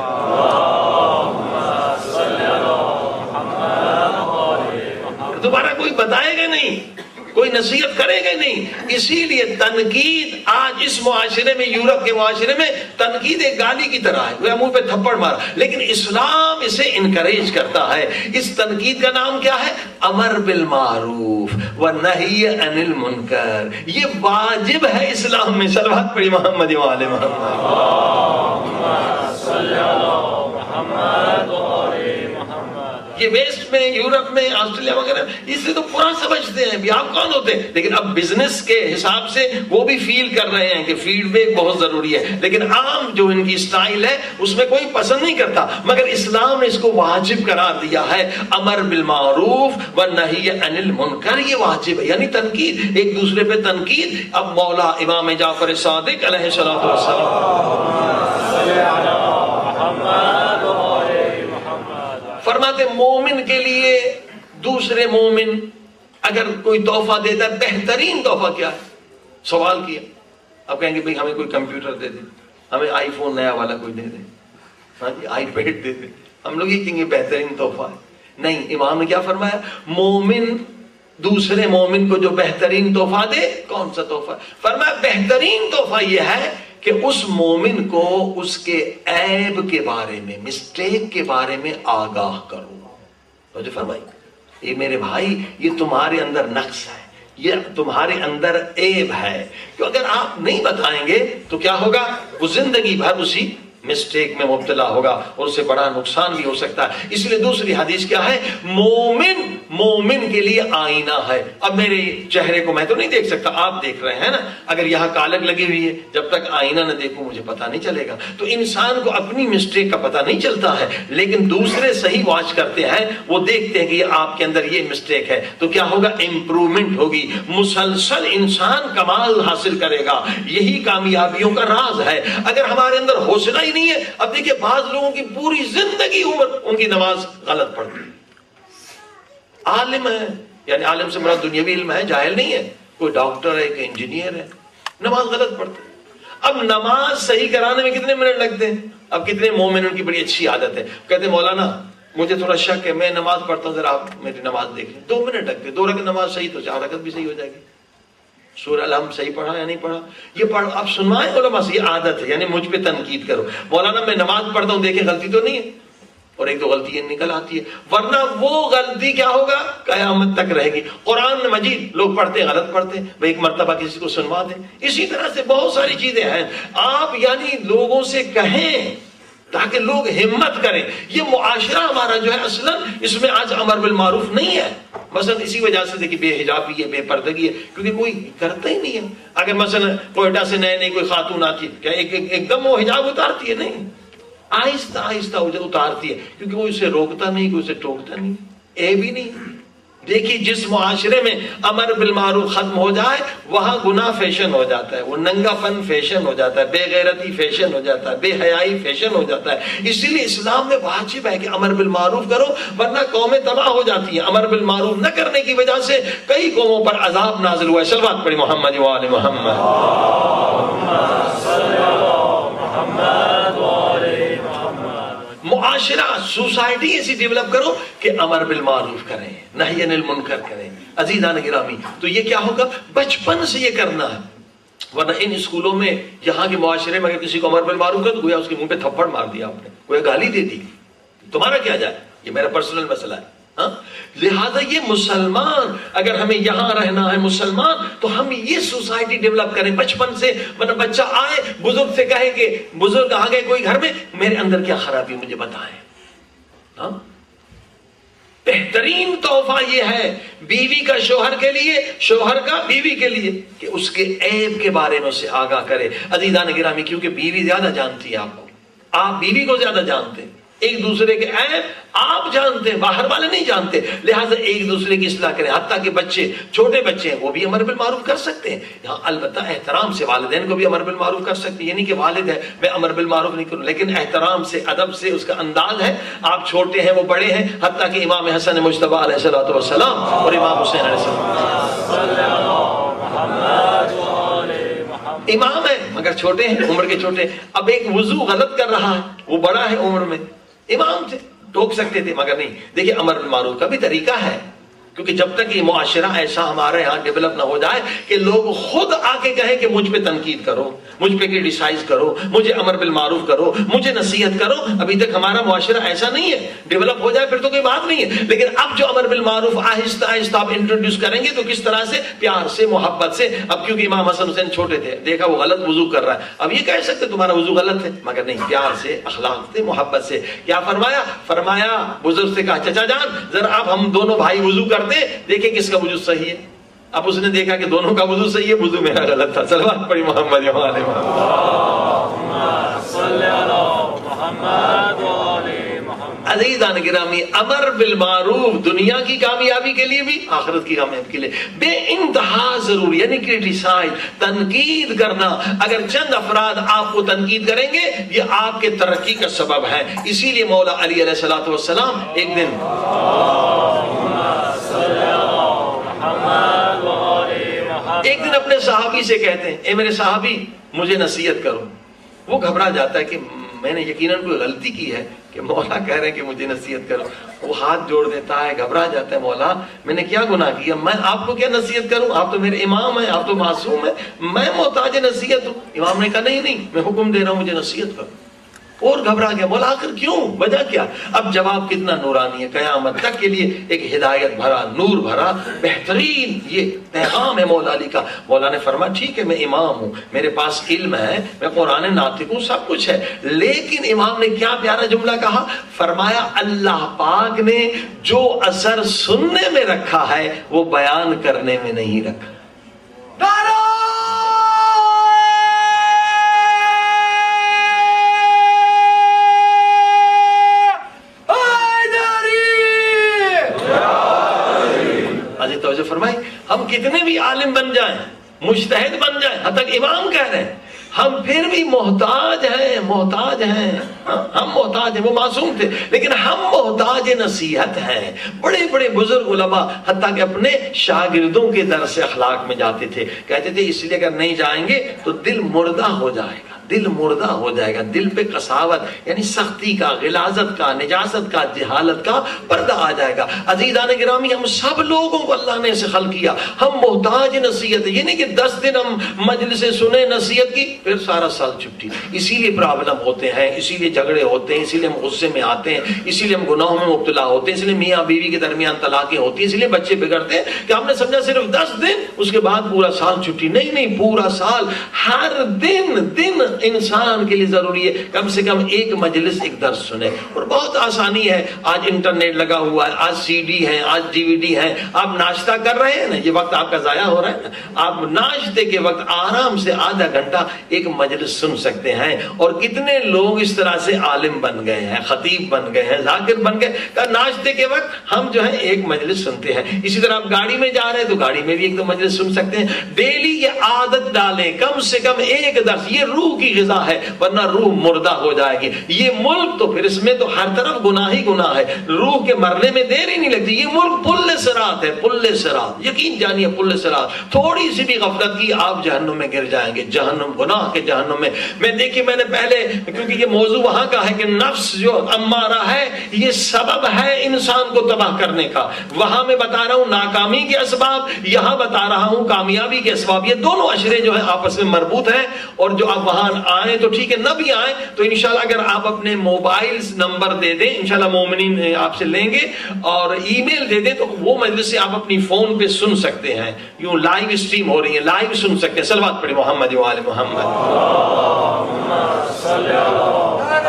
محمد۔ دوبارہ کوئی بتائے گا نہیں، کوئی نصیحت کرے گا نہیں۔ اسی لیے تنقید آج اس معاشرے میں، یورپ کے معاشرے میں تنقید ایک گالی کی طرح ہے، وہ منہ پہ تھپڑ مارا، لیکن اسلام اسے انکریج کرتا ہے۔ اس تنقید کا نام کیا ہے؟ امر بالمعروف ونہی عن المنکر۔ یہ واجب ہے اسلام میں۔ صلوات پڑھی محمد و آل محمد۔ یہ ویسٹ میں، یورپ میں، آسٹریلیا وغیرہ اس سے تو پورا سمجھتے ہیں بھی آپ کون ہوتے ہیں، لیکن اب بزنس کے حساب سے وہ بھی فیل کر رہے ہیں کہ فیڈ بیک بہت ضروری ہے، لیکن عام جو ان کی سٹائل ہے اس میں کوئی پسند نہیں کرتا، مگر اسلام نے اس کو واجب قرار دیا ہے۔ امر بالمعروف والنہی عن المنکر، یہ واجب ہے، یعنی تنقید، ایک دوسرے پہ تنقید۔ اب مولا امام جعفر صادق علیہ الصلوۃ والسلام فرماتے مومن کے لیے دوسرے مومن اگر کوئی تحفہ دیتا ہے، بہترین تحفہ کیا ہے؟ سوال کیا، اب کہیں گے بھئی ہمیں کوئی کمپیوٹر دے دے، ہمیں آئی فون نیا والا کوئی دے دے، ہاں جی آئی پیڈ دے دے، ہم لوگ یہ کہیں گے بہترین تحفہ ہے۔ نہیں، امام نے کیا فرمایا؟ مومن دوسرے مومن کو جو بہترین تحفہ دے، کون سا تحفہ؟ فرمایا بہترین تحفہ یہ ہے کہ اس مومن کو اس کے عیب کے بارے میں، مسٹیک کے بارے میں آگاہ کرو۔ تو جو فرمائی یہ میرے بھائی، یہ تمہارے اندر نقص ہے، یہ تمہارے اندر عیب ہے، کہ اگر آپ نہیں بتائیں گے تو کیا ہوگا؟ وہ زندگی بھر اسی مسٹیک میں مبتلا ہوگا اور اسے بڑا نقصان بھی ہو سکتا ہے۔ اس لیے دوسری حدیث کیا ہے؟ مومن مومن کے لیے آئینہ ہے۔ اب میرے چہرے کو میں تو نہیں دیکھ سکتا، آپ دیکھ رہے ہیں نا، اگر یہاں کالک لگی ہوئی ہے، جب تک آئینہ نہ دیکھوں مجھے پتا نہیں چلے گا۔ تو انسان کو اپنی مسٹیک کا پتا نہیں چلتا ہے، لیکن دوسرے صحیح واچ کرتے ہیں، وہ دیکھتے ہیں کہ یہ آپ کے اندر یہ مسٹیک ہے، تو کیا ہوگا؟ امپرومنٹ ہوگی، مسلسل انسان کمال حاصل کرے گا۔ یہی کامیابیوں کا راز ہے۔ اگر ہمارے اندر حوصلہ ہی نہیں ہے، اب دیکھیں بعض لوگوں کی پوری زندگی عمر ان کی نماز غلط پڑھتی ہے، عالم ہے، یعنی عالم سے مراد دنیاوی علم ہے، جاہل نہیں ہے، کوئی ڈاکٹر ہے، کوئی انجینئر ہے، نماز غلط پڑھتے ہیں۔ اب نماز صحیح کرانے میں کتنے منٹ لگتے ہیں؟ اب کتنے مومن ان کی بڑی اچھی عادت ہے، کہتے ہیں مولانا مجھے تھوڑا شک ہے، میں نماز پڑھتا ہوں، ذرا آپ میری نماز دیکھ لیں، دو منٹ لگتے، دو رکعت نماز صحیح تو چار رکعت بھی صحیح ہو جائے گی۔ سورہ الحمد صحیح پڑھا یا نہیں پڑھا، یہ پڑھ آپ سنوائیں علماء سے، یہ عادت ہے، یعنی مجھ پہ تنقید کرو، مولانا میں نماز پڑھتا ہوں، دیکھیں غلطی تو نہیں ہے، اور ایک دو غلطی نکل آتی ہے، ورنہ وہ غلطی کیا ہوگا؟ قیامت تک رہے گی۔ قرآن مجید لوگ پڑھتے ہیں، غلط پڑھتے ہیں، وہ ایک مرتبہ کسی کو سنوا دیں۔ اسی طرح سے بہت ساری چیزیں ہیں، آپ یعنی لوگوں سے کہیں تاکہ لوگ ہمت کریں. یہ معاشرہ ہمارا جو ہے اصلاً اس میں آج امر بالمعروف نہیں ہے. مثلا اسی وجہ سے دیکھیے بے حجابی ہے، بے پردگی ہے، کیونکہ کوئی کرتا ہی نہیں ہے. اگر مثلا کوئٹہ سے نئے نئے کوئی خاتون آتی ہے کیا ایک ایک دم وہ حجاب اتارتی ہے؟ نہیں، آہستہ آہستہ اتارتی ہے، کیونکہ کوئی اسے روکتا نہیں، کوئی اسے ٹوکتا نہیں، اے بھی نہیں. دیکھیے جس معاشرے میں امر بالمعروف ختم ہو جائے وہاں گناہ فیشن ہو جاتا ہے، وہ ننگا فن فیشن ہو جاتا ہے، بے غیرتی فیشن ہو جاتا ہے، بے حیائی فیشن ہو جاتا ہے. اسی لیے اسلام میں واجب ہے کہ امر بالمعروف کرو، ورنہ قومیں تباہ ہو جاتی ہیں. امر بالمعروف نہ کرنے کی وجہ سے کئی قوموں پر عذاب نازل ہوا ہے. صلوات پڑھی محمد و آل محمد. معاشرہ سوسائٹی ایسی ڈیولپ کرو کہ امر بالمعروف کریں، نہی عن المنکر کریں. عزیزان گرامی، تو یہ کیا ہوگا؟ بچپن سے یہ کرنا ہے. ورنہ ان اسکولوں میں یہاں کے معاشرے میں اگر کسی کو امر بالمعروف کر تو گویا اس کے منہ پہ تھپڑ مار دیا آپ نے، کوئی گالی دے دی، تمہارا کیا جائے، یہ میرا پرسنل مسئلہ ہے. ہاں، لہذا یہ مسلمان اگر ہمیں یہاں رہنا ہے مسلمان تو ہم یہ سوسائٹی ڈیولپ کریں بچپن سے. مطلب بچہ آئے بزرگ سے کہے کہ بزرگ آ گئے کوئی گھر میں، میرے اندر کیا خرابی مجھے بتائیں. ہاں، بہترین تحفہ یہ ہے بیوی کا شوہر کے لیے، شوہر کا بیوی کے لیے، کہ اس کے عیب کے بارے میں اسے آگاہ کرے. عزیزان گرامی، کیونکہ بیوی زیادہ جانتی ہے آپ کو، آپ بیوی کو زیادہ جانتے ہیں، ایک دوسرے کے عیب آپ جانتے ہیں، باہر والے نہیں جانتے. لہٰذا ایک دوسرے کی اصلاح کریں. حتیٰ کہ بچے چھوٹے بچے ہیں وہ بھی امر بالمعروف کر سکتے ہیں. یہاں البتہ احترام سے والدین کو بھی امر بالمعروف کر سکتے ہیں. یہ نہیں کہ والد ہے میں امر بالمعروف نہیں کروں، لیکن احترام سے، ادب سے اس کا انداز ہے. آپ چھوٹے ہیں وہ بڑے ہیں. حتیٰ کہ امام حسن مجتبیٰ علیہ الصلوۃ والسلام اور امام حسین علیہ السلام امام ہے مگر چھوٹے ہیں، عمر کے چھوٹے. اب ایک وضو غلط کر رہا ہے، وہ بڑا ہے عمر میں، امام تھے، ٹوک سکتے تھے مگر نہیں. دیکھیں امر بالمعروف کا بھی طریقہ ہے، کیونکہ جب تک یہ معاشرہ ایسا ہمارے ہاں ڈیولپ نہ ہو جائے کہ لوگ خود آ کے کہیں کہ مجھ پہ تنقید کرو، مجھ پہ کرٹیسائز کرو، مجھے امر بالمعروف کرو، مجھے نصیحت کرو، ابھی تک ہمارا معاشرہ ایسا نہیں ہے. ڈیولپ ہو جائے پھر تو کوئی بات نہیں ہے. لیکن اب جو امر بالمعروف آہستہ آہستہ آپ انٹروڈیوس کریں گے تو کس طرح سے؟ پیار سے، محبت سے. اب کیونکہ امام حسن حسین چھوٹے تھے، دیکھا وہ غلط وضو کر رہا ہے، اب یہ کہہ سکتے تمہارا وضو غلط ہے، مگر نہیں، پیار سے، اخلاق سے، محبت سے. کیا فرمایا؟ فرمایا بزرگ سے کہا چچا جان ذرا آپ ہم دونوں بھائی وضو کرتے، دیکھیں کس کا وضو صحیح ہے. اب اس نے دیکھا کہ دونوں کا وضو صحیح ہے، وضو میرا غلط تھا. صلوات پڑھی محمد و آل محمد. عزیزان گرامی، امر بالمعروف دنیا کی کامیابی کے لیے بھی، آخرت کی کامیابی کے لیے بے انتہا ضروری. یعنی کرٹیسائز، تنقید کرنا. اگر چند افراد آپ کو تنقید کریں گے یہ آپ کے ترقی کا سبب ہے. اسی لیے مولا علی علیہ الصلوۃ والسلام ایک دن ایک دن اپنے صحابی سے کہتے ہیں اے میرے صحابی مجھے نصیحت کرو. وہ گھبرا جاتا ہے کہ میں نے یقیناً کوئی غلطی کی ہے کہ مولا کہہ رہے ہیں کہ مجھے نصیحت کرو. وہ ہاتھ جوڑ دیتا ہے، گھبرا جاتا ہے، مولا میں نے کیا گناہ کیا، میں آپ کو کیا نصیحت کروں، آپ تو میرے امام ہیں، آپ تو معصوم ہیں، میں محتاج نصیحت ہوں. امام نے کہا نہیں نہیں میں حکم دے رہا ہوں مجھے نصیحت کرو. اور گھبرا گیا، مولا آخر کیوں، وجہ کیا؟ اب جواب کتنا نورانی ہے، قیامت تک کے لیے ایک ہدایت بھرا، نور بھرا، بہترین یہ پیغام ہے مولا علی کا. مولا نے فرمایا ٹھیک ہے میں امام ہوں، میرے پاس علم ہے، میں قرآن ناطق ہوں، سب کچھ ہے، لیکن امام نے کیا پیارا جملہ کہا، فرمایا اللہ پاک نے جو اثر سننے میں رکھا ہے وہ بیان کرنے میں نہیں رکھا. فرمائی ہم کتنے بھی عالم بن جائیں، مجتہد بن جائیں، حتی کہ امام کہہ رہے ہیں، ہم پھر بھی محتاج ہیں، محتاج ہیں. ہم محتاج ہیں، وہ معصوم تھے لیکن ہم محتاج نصیحت ہیں. بڑے بڑے بزرگ علماء حتیٰ کہ اپنے شاگردوں کے درس اخلاق میں جاتے تھے، کہتے تھے اس لیے اگر نہیں جائیں گے تو دل مردہ ہو جائے گا، دل مردہ ہو جائے گا، دل پہ قساوت یعنی سختی کا، غلاظت کا، نجاست کا، جہالت کا پردہ آ جائے گا. عزیزان گرامی ہم سب لوگوں کو اللہ نے ایسے خلق کیا، ہم محتاج نصیحت. یہ نہیں کہ دس دن ہم مجلس سنے نصیحت کی پھر سارا سال چھٹی. اسی لیے پرابلم ہوتے ہیں، اسی لیے جھگڑے ہوتے ہیں، اسی لیے ہم غصے میں آتے ہیں، اسی لیے ہم گناہوں میں مبتلا ہوتے ہیں، اسی لیے میاں بیوی کے درمیان طلاقیں ہوتی ہیں، اسی لیے بچے بگڑتے ہیں کہ ہم نے سمجھا صرف دس دن اس کے بعد پورا سال چھٹی. نہیں نہیں، پورا سال، ہر دن دن انسان کے لیے ضروری ہے کم سے کم ایک مجلس ایک درس سنے. اور بہت آسانی ہے, آج انٹرنیٹ لگا ہوا ہے, آج سی ڈی ہے, آج ڈی وی ڈی ہے. آپ ناشتہ کر رہے ہیں نا, یہ وقت آپ کا ضائع ہو رہا ہے نا, آپ ناشتے کے وقت آرام سے آدھا گھنٹہ ایک مجلس سن سکتے ہیں. اور کتنے لوگ اس طرح سے عالم بن گئے ہیں, خطیب بن گئے ہیں, ذاکر بن گئے کہ ناشتے کے وقت ہم جو ہے ایک مجلس سنتے ہیں. اسی طرح آپ گاڑی میں جا رہے ہیں تو گاڑی میں بھی ایک دو مجلس سن سکتے ہیں. ڈیلی یہ عادت ڈالیں, کم سے کم ایک درس. یہ روح کی غذا ہے, ورنہ روح مردہ ہو جائے گی. یہ ملک تو پھر اس میں تو ہر طرف گناہ ہی گناہ ہے, روح کے مرنے میں دیر ہی نہیں لگتی. یہ ملک پل صراط ہے, پل صراط, یقین جانیے پل صراط. تھوڑی سی بھی غفلت کی آپ جہنم میں گر جائیں گے, جہنم, گناہ کے جہنم میں. میں دیکھیے میں نے پہلے, کیونکہ یہ موضوع وہاں کا ہے کہ نفس جو امارہ ہے یہ سبب ہے انسان کو تباہ کرنے کا. وہاں میں بتا رہا ہوں ناکامی کے اسباب, یہاں بتا رہا ہوں کامیابی کے اسباب. یہ دونوں اشرے جو ہیں آپس میں مربوط ہیں. اور جو آپ وہاں آئیں تو ٹھیک ہے, نہ بھی آئیں تو انشاءاللہ اگر آپ اپنے موبائل نمبر دے دیں, انشاءاللہ مومنین آپ سے لیں گے, اور ای میل دے دیں, تو وہ مجلس سے آپ اپنی فون پہ سن سکتے ہیں. یوں لائیو اسٹریم ہو رہی ہے, لائیو سن سکتے ہیں. صلوات پڑھیں محمد و آل محمد. اللہم صلی اللہ.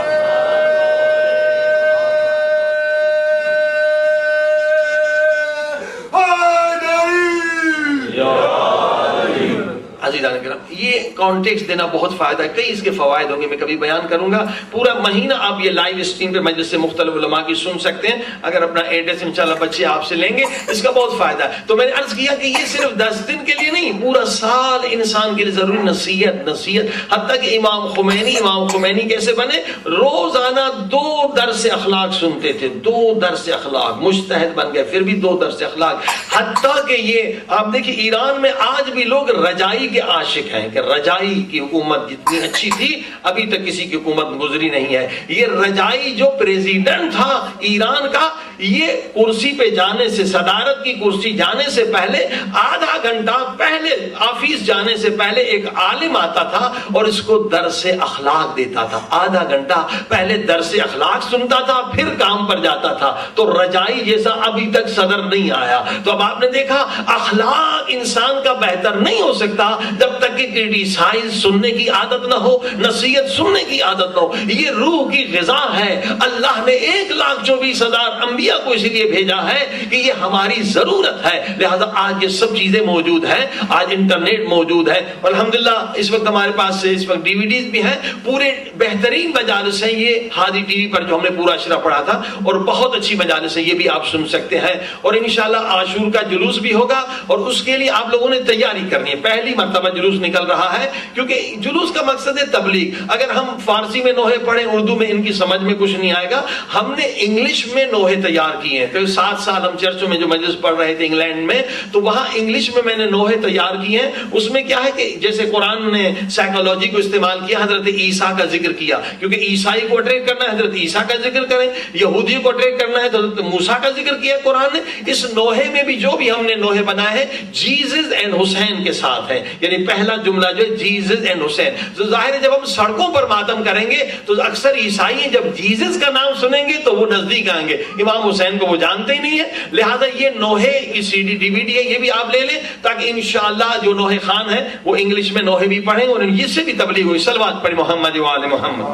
عزیزان کرام, یہ کانٹیکسٹ دینا بہت فائدہ ہے, کئی اس کے فوائد ہوں گے, میں کبھی بیان کروں گا. پورا مہینہ آپ یہ لائیو اسٹریم پہ مجلس سے مختلف علماء کی سن سکتے ہیں. اگر اپنا ایڈریس انشاءاللہ بچے آپ سے لیں گے, اس کا بہت فائدہ ہے. تو میں نے عرض کیا کہ یہ صرف دس دن کے لیے نہیں, پورا سال انسان کے لیے ضروری نصیحت نصیحت حتیٰ کہ امام خمینی امام خمینی کیسے بنے, روزانہ دو درس اخلاق سنتے تھے, دو درس اخلاق, مجتہد بن گئے, پھر بھی دو درس اخلاق. حتیٰ کہ یہ آپ دیکھیں ایران میں آج بھی لوگ رجائی کے عاشق ہیں کہ رجائی کی حکومت جتنی اچھی تھی ابھی تک کسی کی حکومت گزری نہیں ہے. یہ رجائی جو پریزیڈنٹ تھا ایران کا, یہ کرسی پہ جانے سے, صدارت کی کرسی جانے سے پہلے آدھا گھنٹہ پہلے آفس جانے سے پہلے ایک عالم آتا تھا اور اس کو درس اخلاق دیتا تھا. آدھا گھنٹہ پہلے درس اخلاق سنتا تھا, پھر کام پر جاتا تھا. تو رجائی جیسا ابھی تک صدر نہیں آیا. تو اب آپ نے دیکھا اخلاق انسان کا بہتر نہیں ہو سکتا جب تک کہ کرٹیسائز سننے کی عادت نہ ہو, نصیحت سننے کی عادت نہ ہو. یہ روح کی غذا ہے. اللہ نے ایک لاکھ چوبیس ہزار انبیاء کو اس لیے بھیجا ہے کہ یہ ہماری ضرورت ہے. لہذا آج یہ سب چیزیں موجود ہیں, آج انٹرنیٹ موجود ہے. الحمدللہ اس وقت ہمارے پاس سے اس وقت ڈی وی ڈیز بھی ہیں, پورے بہترین مجالس ہیں. یہ ہادی ٹی وی پر جو ہم نے پورا اشرا پڑھا تھا, اور بہت اچھی مجالس ہیں, یہ بھی آپ سن سکتے ہیں. اور انشاءاللہ عاشور کا جلوس بھی ہوگا, اور اس کے لیے آپ لوگوں نے تیاری کرنی ہے. پہلی مرتبہ جلوس نکل رہا ہے, کیونکہ جلوس کا مقصد ہے تبلیغ. اگر ہم فارسی میں نوحے پڑھیں, اردو میں ان کی سمجھ میں کچھ نہیں آئے گا. ہم نے انگلش میں نوحے تیار کیے ہیں. تو سات سال ہم چرچوں میں جو مجلس پڑھ رہے تھے انگلینڈ میں, تو وہاں انگلش میں میں نے نوحے تیار کیے ہیں. اس میں کیا ہے کہ جیسے قرآن نے سائیکالوجی کو استعمال کیا, حضرت عیسیٰ کا ذکر کیا, کیونکہ عیسائی کو اٹریکٹ کرنا ہے حضرت عیسیٰ کا ذکر کریں, یہودی کو اٹریکٹ کرنا ہے تو حضرت موسیٰ کا ذکر کیا قرآن نے. اس نوحے میں بھی جو بھی ہم نے نوحے بنائے ہیں جیزس اینڈ حسین کے ساتھ ہیں. یعنی پہلا جملہ جو ہے جیزس اینڈ حسین. تو ظاہر ہے جب ہم سڑکوں پر ماتم کریں گے تو اکثر عیسائی جب جیزس کا نام سنیں گے تو وہ نزدیک آئیں گے, امام حسین کو وہ جانتے ہی نہیں ہے. لہٰذا یہ نوحے کی C D D V D ہے, یہ بھی آپ لے لیں تاکہ انشاءاللہ جو نوحے خان ہیں وہ انگلش میں نوحے بھی پڑھیں اور اس سے بھی تبلیغ ہوئی. صلوات پڑھیں محمد و آل محمد.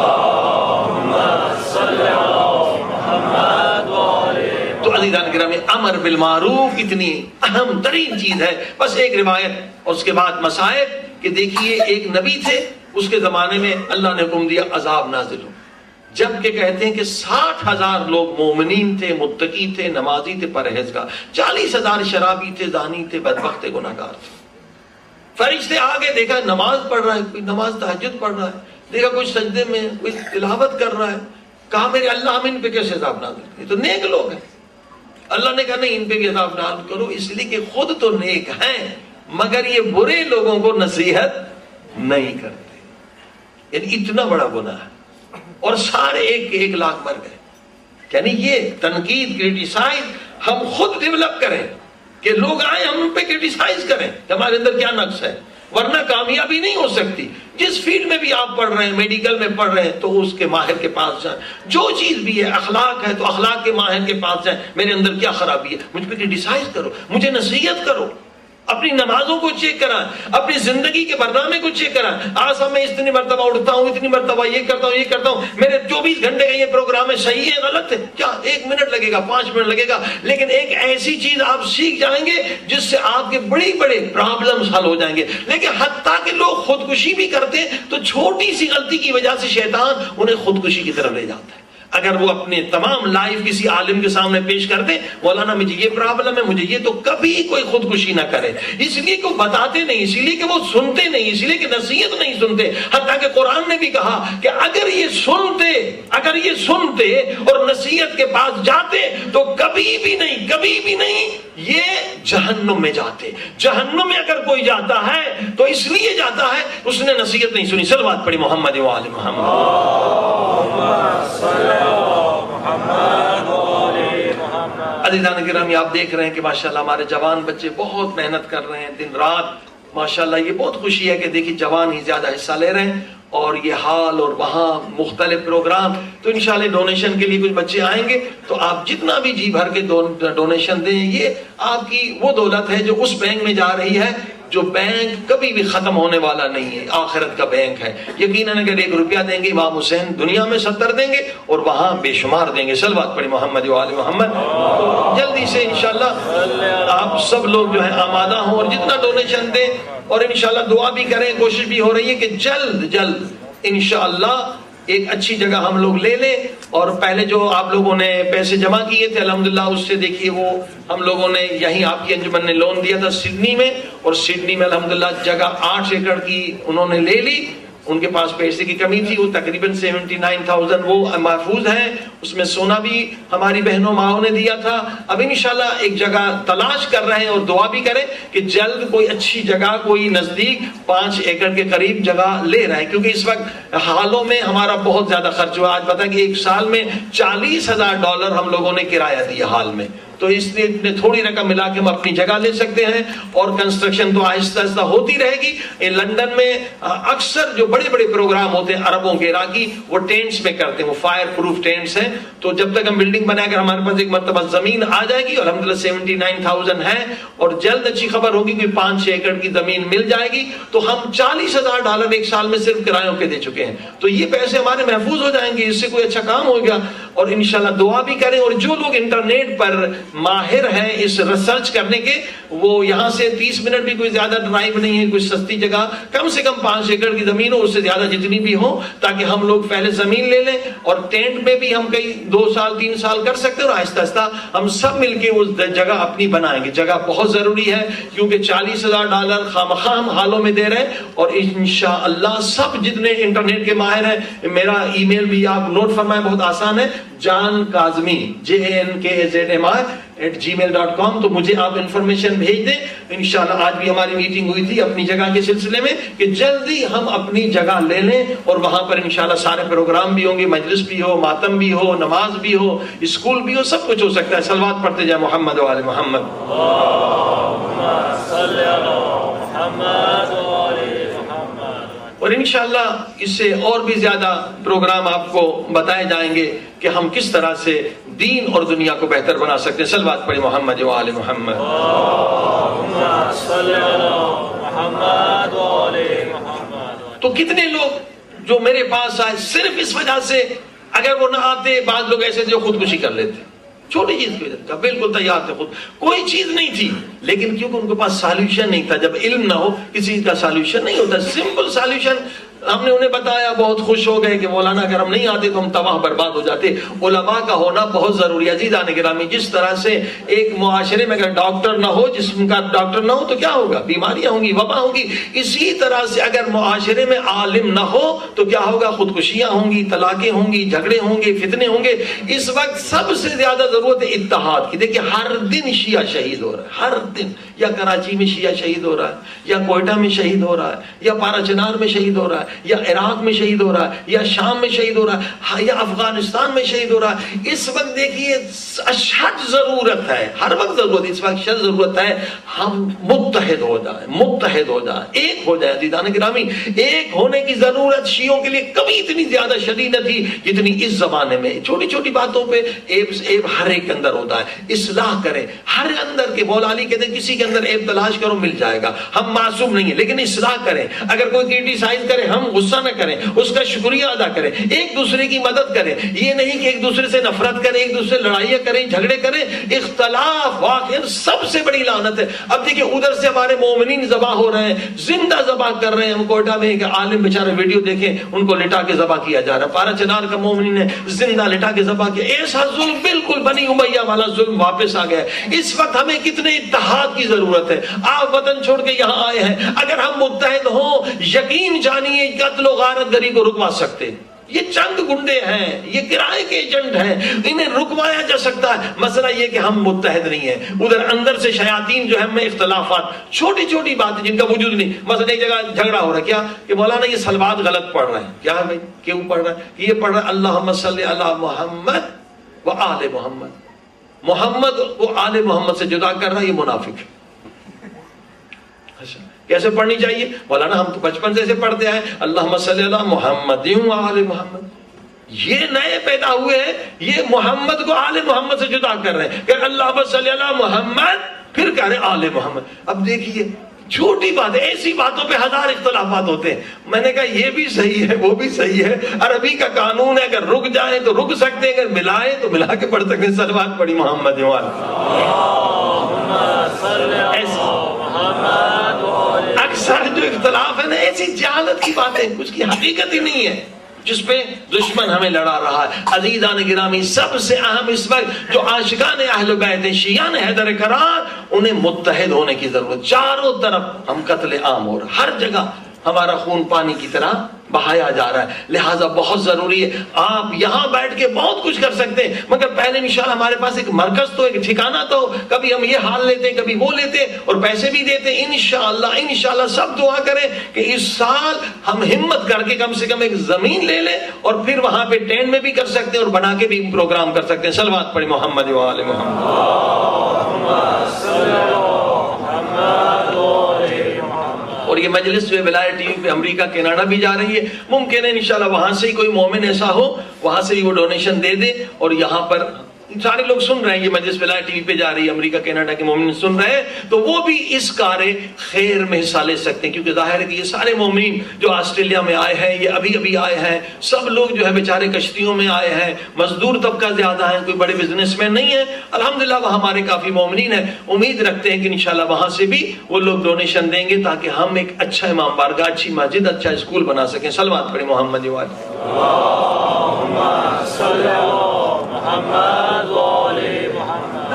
تو عزیزان گرامی, امر بالمعروف اتنی اہم ترین چیز ہے. بس ایک روایت اور اس کے بعد مسائل کہ دیکھیے ایک نبی تھے, اس کے زمانے میں اللہ نے حکم دیا عذاب نازل ہو, جبکہ کہتے ہیں کہ ساٹھ ہزار لوگ مومنین تھے, متقی تھے, نمازی تھے, پرہیزگار, چالیس ہزار شرابی تھے, زانی تھے, بدبخت تھے, گناہگار تھے. فرشتے آگے دیکھا نماز پڑھ رہا ہے, کوئی نماز تہجد پڑھ رہا ہے, دیکھا کوئی سجدے میں, کوئی تلاوت کر رہا ہے. کہا میرے اللہ ہم ان پہ کیسے عذاب نازل کریں, تو نیک لوگ ہیں. اللہ نے کہا نہیں, ان پہ بھی عذاب نازل کرو, اس لیے کہ خود تو نیک ہیں مگر یہ برے لوگوں کو نصیحت نہیں کرتے. یعنی اتنا بڑا گناہ ہے, اور سارے ایک ایک لاکھ مر گئے. یعنی یہ تنقید, کرٹیسائز ہم خود ڈیولپ کریں کہ لوگ آئیں ہم ان پہ کرٹیسائز کریں کہ ہمارے اندر کیا نقص ہے, ورنہ کامیابی نہیں ہو سکتی. جس فیلڈ میں بھی آپ پڑھ رہے ہیں, میڈیکل میں پڑھ رہے ہیں تو اس کے ماہر کے پاس جائیں. جو چیز بھی ہے, اخلاق ہے تو اخلاق کے ماہر کے پاس جائیں, میرے اندر کیا خرابی ہے, مجھ پہ کرٹیسائز کرو, مجھے نصیحت کرو. اپنی نمازوں کو چیک کرائیں، اپنی زندگی کے برنامے کو چیک کرائیں. آج میں اتنی مرتبہ اٹھتا ہوں، اتنی مرتبہ یہ کرتا ہوں یہ کرتا ہوں، میرے چوبیس گھنٹے کا یہ پروگرام ہے، صحیح ہے غلط ہے؟ کیا ایک منٹ لگے گا، پانچ منٹ لگے گا، لیکن ایک ایسی چیز آپ سیکھ جائیں گے جس سے آپ کے بڑی بڑے پرابلمز حل ہو جائیں گے. لیکن حتیٰ کہ لوگ خودکشی بھی کرتے ہیں تو چھوٹی سی غلطی کی وجہ سے شیطان انہیں خودکشی کی طرف لے جاتا ہے. اگر وہ اپنے تمام لائف کسی عالم کے سامنے پیش کر دیں، مولانا مجھے یہ پرابلم ہے، مجھے یہ، تو کبھی کوئی خودکشی نہ کرے. اس لیے کہ وہ بتاتے نہیں، اسی لیے کہ وہ سنتے نہیں، اسی لیے کہ نصیحت نہیں سنتے. حتیٰ کہ قرآن نے بھی کہا کہ اگر یہ سنتے اگر یہ سنتے اور نصیحت کے پاس جاتے تو کبھی بھی نہیں کبھی بھی نہیں یہ جہنم میں جاتے. جہنم میں اگر کوئی جاتا ہے تو اس لیے جاتا ہے اس نے نصیحت نہیں سنی. صلوات پڑھی محمد و آل محمد. عزیزان گرامی، آپ دیکھ رہے ہیں کہ ماشاءاللہ ہمارے جوان بچے بہت محنت کر رہے ہیں دن رات. ماشاءاللہ یہ بہت خوشی ہے کہ دیکھیے جوان ہی زیادہ حصہ لے رہے ہیں، اور یہ حال اور وہاں مختلف پروگرام. تو انشاءاللہ ڈونیشن کے لیے کچھ بچے آئیں گے تو آپ جتنا بھی جی بھر کے ڈونیشن دیں، یہ آپ کی وہ دولت ہے جو اس بینک میں جا رہی ہے جو بینک کبھی بھی ختم ہونے والا نہیں ہے، آخرت کا بینک ہے. یقیناً اگر ایک روپیہ دیں گے امام حسین دنیا میں ستر دیں گے اور وہاں بے شمار دیں گے. صلوات پڑھی محمد و آل محمد. تو جلدی سے انشاءاللہ آپ سب لوگ جو ہے آمادہ ہوں اور جتنا ڈونیشن دیں، اور انشاءاللہ دعا بھی کریں. کوشش بھی ہو رہی ہے کہ جلد جلد انشاءاللہ ایک اچھی جگہ ہم لوگ لے لیں. اور پہلے جو آپ لوگوں نے پیسے جمع کیے تھے الحمدللہ اس سے دیکھیے وہ ہم لوگوں نے یہیں آپ کی انجمن نے لون دیا تھا سڈنی میں، اور سڈنی میں الحمدللہ جگہ آٹھ ایکڑ کی انہوں نے لے لی. ان کے پاس پیسے کی کمی تھی، وہ تقریباً سیونٹی نائن تھاؤزینڈ وہ محفوظ ہیں. اس میں سونا بھی ہماری بہنوں ماؤں نے دیا تھا. اب انشاءاللہ ایک جگہ تلاش کر رہے ہیں اور دعا بھی کریں کہ جلد کوئی اچھی جگہ، کوئی نزدیک پانچ ایکڑ کے قریب جگہ لے رہے ہیں، کیونکہ اس وقت حالوں میں ہمارا بہت زیادہ خرچ ہوا. آج پتہ کہ ایک سال میں چالیس ہزار ڈالر ہم لوگوں نے کرایہ دیا حال میں. تو اس لیے اتنے تھوڑی رقم ملا کے ہم اپنی جگہ لے سکتے ہیں، اور کنسٹرکشن تو آہستہ آہستہ ہوتی رہے گی. لندن میں اکثر جو بڑے بڑے پروگرام ہوتے ہیں عربوں کے، عراقی، وہ ٹینٹس میں کرتے ہیں، وہ فائر پروف ٹینٹس ہیں. تو جب تک ہم بلڈنگ بنا کر ہمارے پاس ایک مرتبہ زمین آ جائے گی، اور الحمدللہ سیونٹی نائن تھاؤزینڈ ہے، اور جلد اچھی خبر ہوگی کہ پانچ چھ ایکڑ کی زمین مل جائے گی، تو ہم چالیس ہزار ڈالر ایک سال میں صرف کرایوں کے دے چکے ہیں. تو یہ پیسے ہمارے محفوظ ہو جائیں گے، اس سے کوئی اچھا کام ہوگا. اور انشاءاللہ دعا بھی کریں. اور جو لوگ انٹرنیٹ پر ماہر ہیں اس ریسرچ کرنے کے، وہ یہاں سے تیس منٹ بھی کوئی زیادہ ڈرائیو نہیں ہے، کوئی سستی جگہ کم سے کم پانچ ایکڑ کی زمین ہو، اس سے زیادہ جتنی بھی ہو، تاکہ ہم لوگ پہلے زمین لے لیں. اور ٹینٹ میں بھی ہم کئی دو سال تین سال کر سکتے ہیں، اور آہستہ آہستہ ہم سب مل کے وہ جگہ اپنی بنائیں گے. جگہ بہت ضروری ہے کیونکہ چالیس ہزار ڈالر خامخواہ ہم حالوں میں دے رہے ہیں. اور انشاءاللہ سب جتنے انٹرنیٹ کے ماہر ہیں، میرا ای میل بھی آپ نوٹ فرمائیں، بہت آسان ہے، جان کاظمی جے A N K A Z M I eight Gmail dot com. تو مجھے آپ انفارمیشن بھیج دیں. انشاءاللہ آج بھی ہماری میٹنگ ہوئی تھی اپنی جگہ کے سلسلے میں کہ جلدی ہم اپنی جگہ لے لیں، اور وہاں پر انشاءاللہ سارے پروگرام بھی ہوں گے، مجلس بھی ہو، ماتم بھی ہو، نماز بھی ہو، اسکول بھی ہو، سب کچھ ہو سکتا ہے. صلوات پڑھتے جائیں محمد و آل محمد. اور انشاءاللہ اس سے اور بھی زیادہ پروگرام آپ کو بتائے جائیں گے کہ ہم کس طرح سے دین اور دنیا کو بہتر بنا سکتے ہیں. صلوات پڑھیں محمد و آل محمد. تو کتنے لوگ جو میرے پاس آئے صرف اس وجہ سے، اگر وہ نہ آتے، بعض لوگ ایسے جو خودکشی کر لیتے چھوٹی چیز کی وجہ سے، بالکل تیار تھے، خود کوئی چیز نہیں تھی، لیکن کیونکہ ان کے پاس سالوشن نہیں تھا. جب علم نہ ہو کسی کا سالوشن نہیں ہوتا. سمپل سالوشن ہم نے انہیں بتایا، بہت خوش ہو گئے کہ مولانا اگر ہم نہیں آتے تو ہم تباہ برباد ہو جاتے. علماء کا ہونا بہت ضروری ہے. عزیزان گرامی، جس طرح سے ایک معاشرے میں اگر ڈاکٹر نہ ہو، جسم کا ڈاکٹر نہ ہو تو کیا ہوگا؟ بیماریاں ہوں گی، وبا ہوگی. اسی طرح سے اگر معاشرے میں عالم نہ ہو تو کیا ہوگا؟ خودکشیاں ہوں گی، طلاقیں ہوں گی، جھگڑے ہوں گے، فتنے ہوں گے. اس وقت سب سے زیادہ ضرورت ہے اتحاد کی. دیکھیں ہر دن شیعہ شہید ہو رہا ہے، ہر دن، یا کراچی میں شیعہ شہید ہو رہا ہے، یا کوئٹہ میں شہید ہو رہا ہے، یا پارا چنار میں شہید ہو رہا ہے، ہے یا عراق میں شہید ہو رہا ہے یا شام میں شہید ہو رہا ہے یا افغانستان میں شہید ہو رہا ہے، اس وقت دیکھیے اشد ضرورت ہے، ہر وقت ضرورت، اس وقت شد ضرورت ہے ہم متحد ہو جائیں، متحد ہو جائیں، ایک ہو جائیں عزیزان گرامی۔ ایک ہونے کی ضرورت شیعوں کے لیے کبھی اتنی زیادہ شدید نہ تھی جتنی اس زمانے میں۔ چھوٹی چھوٹی باتوں پہ عیب عیب ہر ایک کے اندر ہوتا ہے، اصلاح کریں ہر اندر کے۔ مولا علی کہتے ہیں کسی کے اندر عیب تلاش کرو مل جائے گا، ہم معصوم نہیں ہیں لیکن اصلاح کریں۔ اگر کوئی کرٹیسائز کرے ہم غصہ نہ کریں، اس کا شکریہ ادا کریں، ایک دوسرے کی مدد کریں، یہ نہیں کہ ایک دوسرے سے نفرت کریں، ایک دوسرے سے لڑائیاں کریں، جھگڑے کریں۔ اختلاف واقعا سب سے بڑی لعنت ہے۔ اب دیکھیں ادھر سے ہمارے مومنین ذبح ہو رہے ہیں، زندہ ذبح کر رہے ہیں، ہم کوئٹہ میں کہ عالم بیچارے ویڈیو دیکھیں ان کو لٹا کے ذبح کیا جا رہا ہے، پارا چنار کا مومنین نے زندہ لٹا کے ذبح کیا۔ ایسا ظلم بالکل بنی امیہ والا ظلم واپس آ گیا۔ اس وقت ہمیں کتنے اتحاد کی ضرورت ہے۔ آپ وطن چھوڑ کے یہاں آئے ہیں، اگر ہم متحد ہوں یقین جانیے قتل و غارت گری کو رکوا سکتے ہیں۔ یہ چند گنڈے ہیں، یہ کرائے کے ایجنٹ ہیں، انہیں رکوایا جا سکتا ہے۔ مسئلہ یہ کہ ہم متحد نہیں ہیں، ادھر اندر سے شیاطین جو ہے میں اختلافات، چھوٹی چھوٹی باتیں جن کا وجود نہیں۔ مثلا ایک جگہ جھگڑا ہو رہا ہے کیا کہ مولانا یہ سلوات غلط پڑھ رہے ہیں، کیا ہے بھائی کیوں پڑھ رہا ہے کہ یہ پڑھ رہا ہے اللہم صلی علی محمد و آل محمد، محمد و آل محمد سے جدا کر رہا ہے، یہ منافق ہے۔ کیسے پڑھنی چاہیے مولانا؟ ہم تو بچپن سے پڑھتے ہیں اللہم صلی علی محمد و آل محمد، یہ نئے پیدا ہوئے ہیں، یہ محمد کو آل محمد سے جدا کر رہے ہیں کہ اللہم صلی علی محمد پھر کہہ رہے ہیں آل محمد۔ اب دیکھیے چھوٹی بات ہے، ایسی باتوں پہ ہزار اختلافات ہوتے ہیں۔ میں نے کہا یہ بھی صحیح ہے وہ بھی صحیح ہے، عربی کا قانون ہے، اگر رک جائیں تو رک سکتے ہیں، اگر ملائیں تو ملا کے پڑھ سکتے ہیں۔ صلوات پڑھی محمد و اکثر جو اختلاف ہے نا ایسی جہالت کی باتیں، کچھ کی حقیقت ہی نہیں ہے، جس پہ دشمن ہمیں لڑا رہا ہے۔ عزیزان گرامی سب سے اہم اس وقت جو عاشقان اہل بیت ہیں، شیعان حیدر کرار، انہیں متحد ہونے کی ضرورت۔ چاروں طرف ہم قتل عام ہو رہا، ہر جگہ ہمارا خون پانی کی طرح بہایا جا رہا ہے، لہٰذا بہت ضروری ہے۔ آپ یہاں بیٹھ کے بہت کچھ کر سکتے ہیں مگر پہلے انشاءاللہ ہمارے پاس ایک مرکز تو، ایک ٹھکانہ تو، کبھی ہم یہ حال لیتے ہیں کبھی وہ لیتے ہیں اور پیسے بھی دیتے ہیں۔ انشاءاللہ انشاءاللہ سب دعا کریں کہ اس سال ہم ہمت کر کے کم سے کم ایک زمین لے لیں اور پھر وہاں پہ ٹینٹ میں بھی کر سکتے ہیں اور بنا کے بھی پروگرام کر سکتے ہیں۔ صلوات پڑھی محمد و آل محمد۔ اور یہ مجلس جو ہے ولایت ٹی وی پہ امریکہ کینیڈا بھی جا رہی ہے، ممکن ہے انشاءاللہ وہاں سے ہی کوئی مومن ایسا ہو وہاں سے ہی وہ ڈونیشن دے دے، اور یہاں پر سارے لوگ سن رہے ہیں، یہ مجلس ولایت ٹی وی پہ جا رہی ہے، امریکہ کینیڈا کے مومن سن رہے ہیں، تو وہ بھی اس کار خیر میں حصہ لے سکتے ہیں، کیونکہ ظاہر ہے کہ یہ سارے مومنین جو آسٹریلیا میں آئے ہیں، یہ ابھی ابھی آئے ہیں، سب لوگ جو ہے بیچارے کشتیوں میں آئے ہیں، مزدور طبقہ زیادہ ہیں، کوئی بڑے بزنس مین نہیں ہے، الحمدللہ وہاں ہمارے کافی مومنین ہیں۔ امید رکھتے ہیں کہ انشاءاللہ وہاں سے بھی وہ لوگ ڈونیشن دیں گے تاکہ ہم ایک اچھا امام بارگاہ، اچھی مسجد، اچھا اسکول بنا سکیں۔ صلوات پڑھیں محمد و آل اللہم صلی علی محمد و آل محمد۔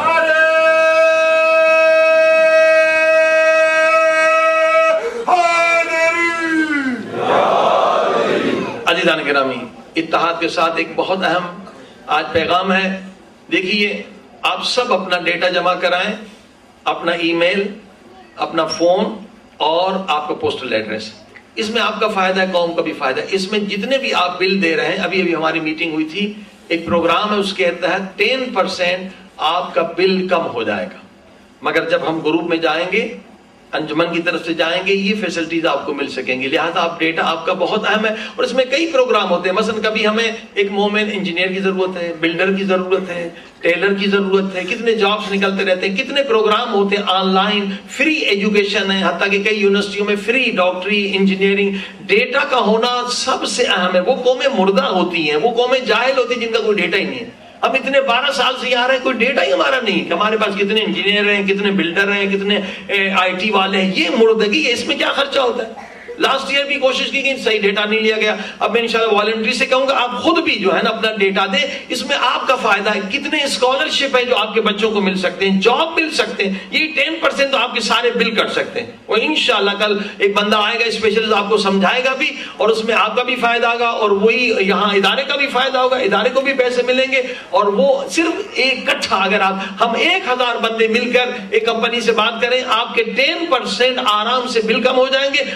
عزیزان گرامی اتحاد کے ساتھ ایک بہت اہم آج پیغام ہے۔ دیکھیے آپ سب اپنا ڈیٹا جمع کرائیں، اپنا ای میل، اپنا فون اور آپ کا پوسٹل ایڈریس۔ اس میں آپ کا فائدہ ہے، قوم کا بھی فائدہ ہے۔ اس میں جتنے بھی آپ بل دے رہے ہیں، ابھی ابھی ہماری میٹنگ ہوئی تھی، ایک پروگرام ہے اس کے تحت ٹین پرسینٹ آپ کا بل کم ہو جائے گا، مگر جب ہم گروپ میں جائیں گے، انجمن کی طرف سے جائیں گے، یہ فیسلٹیز آپ کو مل سکیں گی۔ لہذا آپ ڈیٹا آپ کا بہت اہم ہے، اور اس میں کئی پروگرام ہوتے ہیں۔ مثلا کبھی ہمیں ایک مومن انجینئر کی ضرورت ہے، بلڈر کی ضرورت ہے، ٹیلر کی ضرورت ہے، کتنے جابس نکلتے رہتے ہیں، کتنے پروگرام ہوتے ہیں آن لائن، فری ایجوکیشن ہے، حتیٰ کہ کئی یونیورسٹیوں میں فری ڈاکٹری، انجینئرنگ۔ ڈیٹا کا ہونا سب سے اہم ہے۔ وہ قومیں مردہ ہوتی ہیں، وہ قومیں جاہل ہوتی ہیں جن کا کوئی ڈیٹا ہی نہیں ہے۔ ہم اتنے بارہ سال سے یہاں رہے، کوئی ڈیٹا ہی ہمارا نہیں کہ ہمارے پاس کتنے انجینئر ہیں، کتنے بلڈر ہیں، کتنے آئی ٹی والے ہیں۔ یہ مردگی ہے، اس میں کیا خرچہ ہوتا ہے؟ لاسٹ ایئر بھی کوشش کی کہ صحیح ڈیٹا نہیں لیا گیا۔ اب میں انشاءاللہ والنٹری سے کہوں گا آپ خود بھی جو ہے نا اپنا ڈیٹا دیں، اس میں آپ کا فائدہ ہے۔ کتنے اسکالرشپ ہے جو آپ کے بچوں کو مل سکتے ہیں، جاب مل سکتے ہیں، یہ ٹین پرسینٹ تو آپ کے سارے بل کر سکتے ہیں۔ وہ انشاءاللہ کل ایک بندہ آئے گا اسپیشلسٹ، آپ کو سمجھائے گا بھی، اور اس میں آپ کا بھی فائدہ ہوگا، اور وہی یہاں ادارے کا بھی فائدہ ہوگا، ادارے کو بھی پیسے ملیں گے۔ اور وہ صرف ایک کٹھا اگر آپ ہم ایک ہزار بندے مل کر ایک کمپنی سے بات کریں، آپ کے ٹین پرسینٹ آرام سے بل کم ہو جائیں گے، اور اس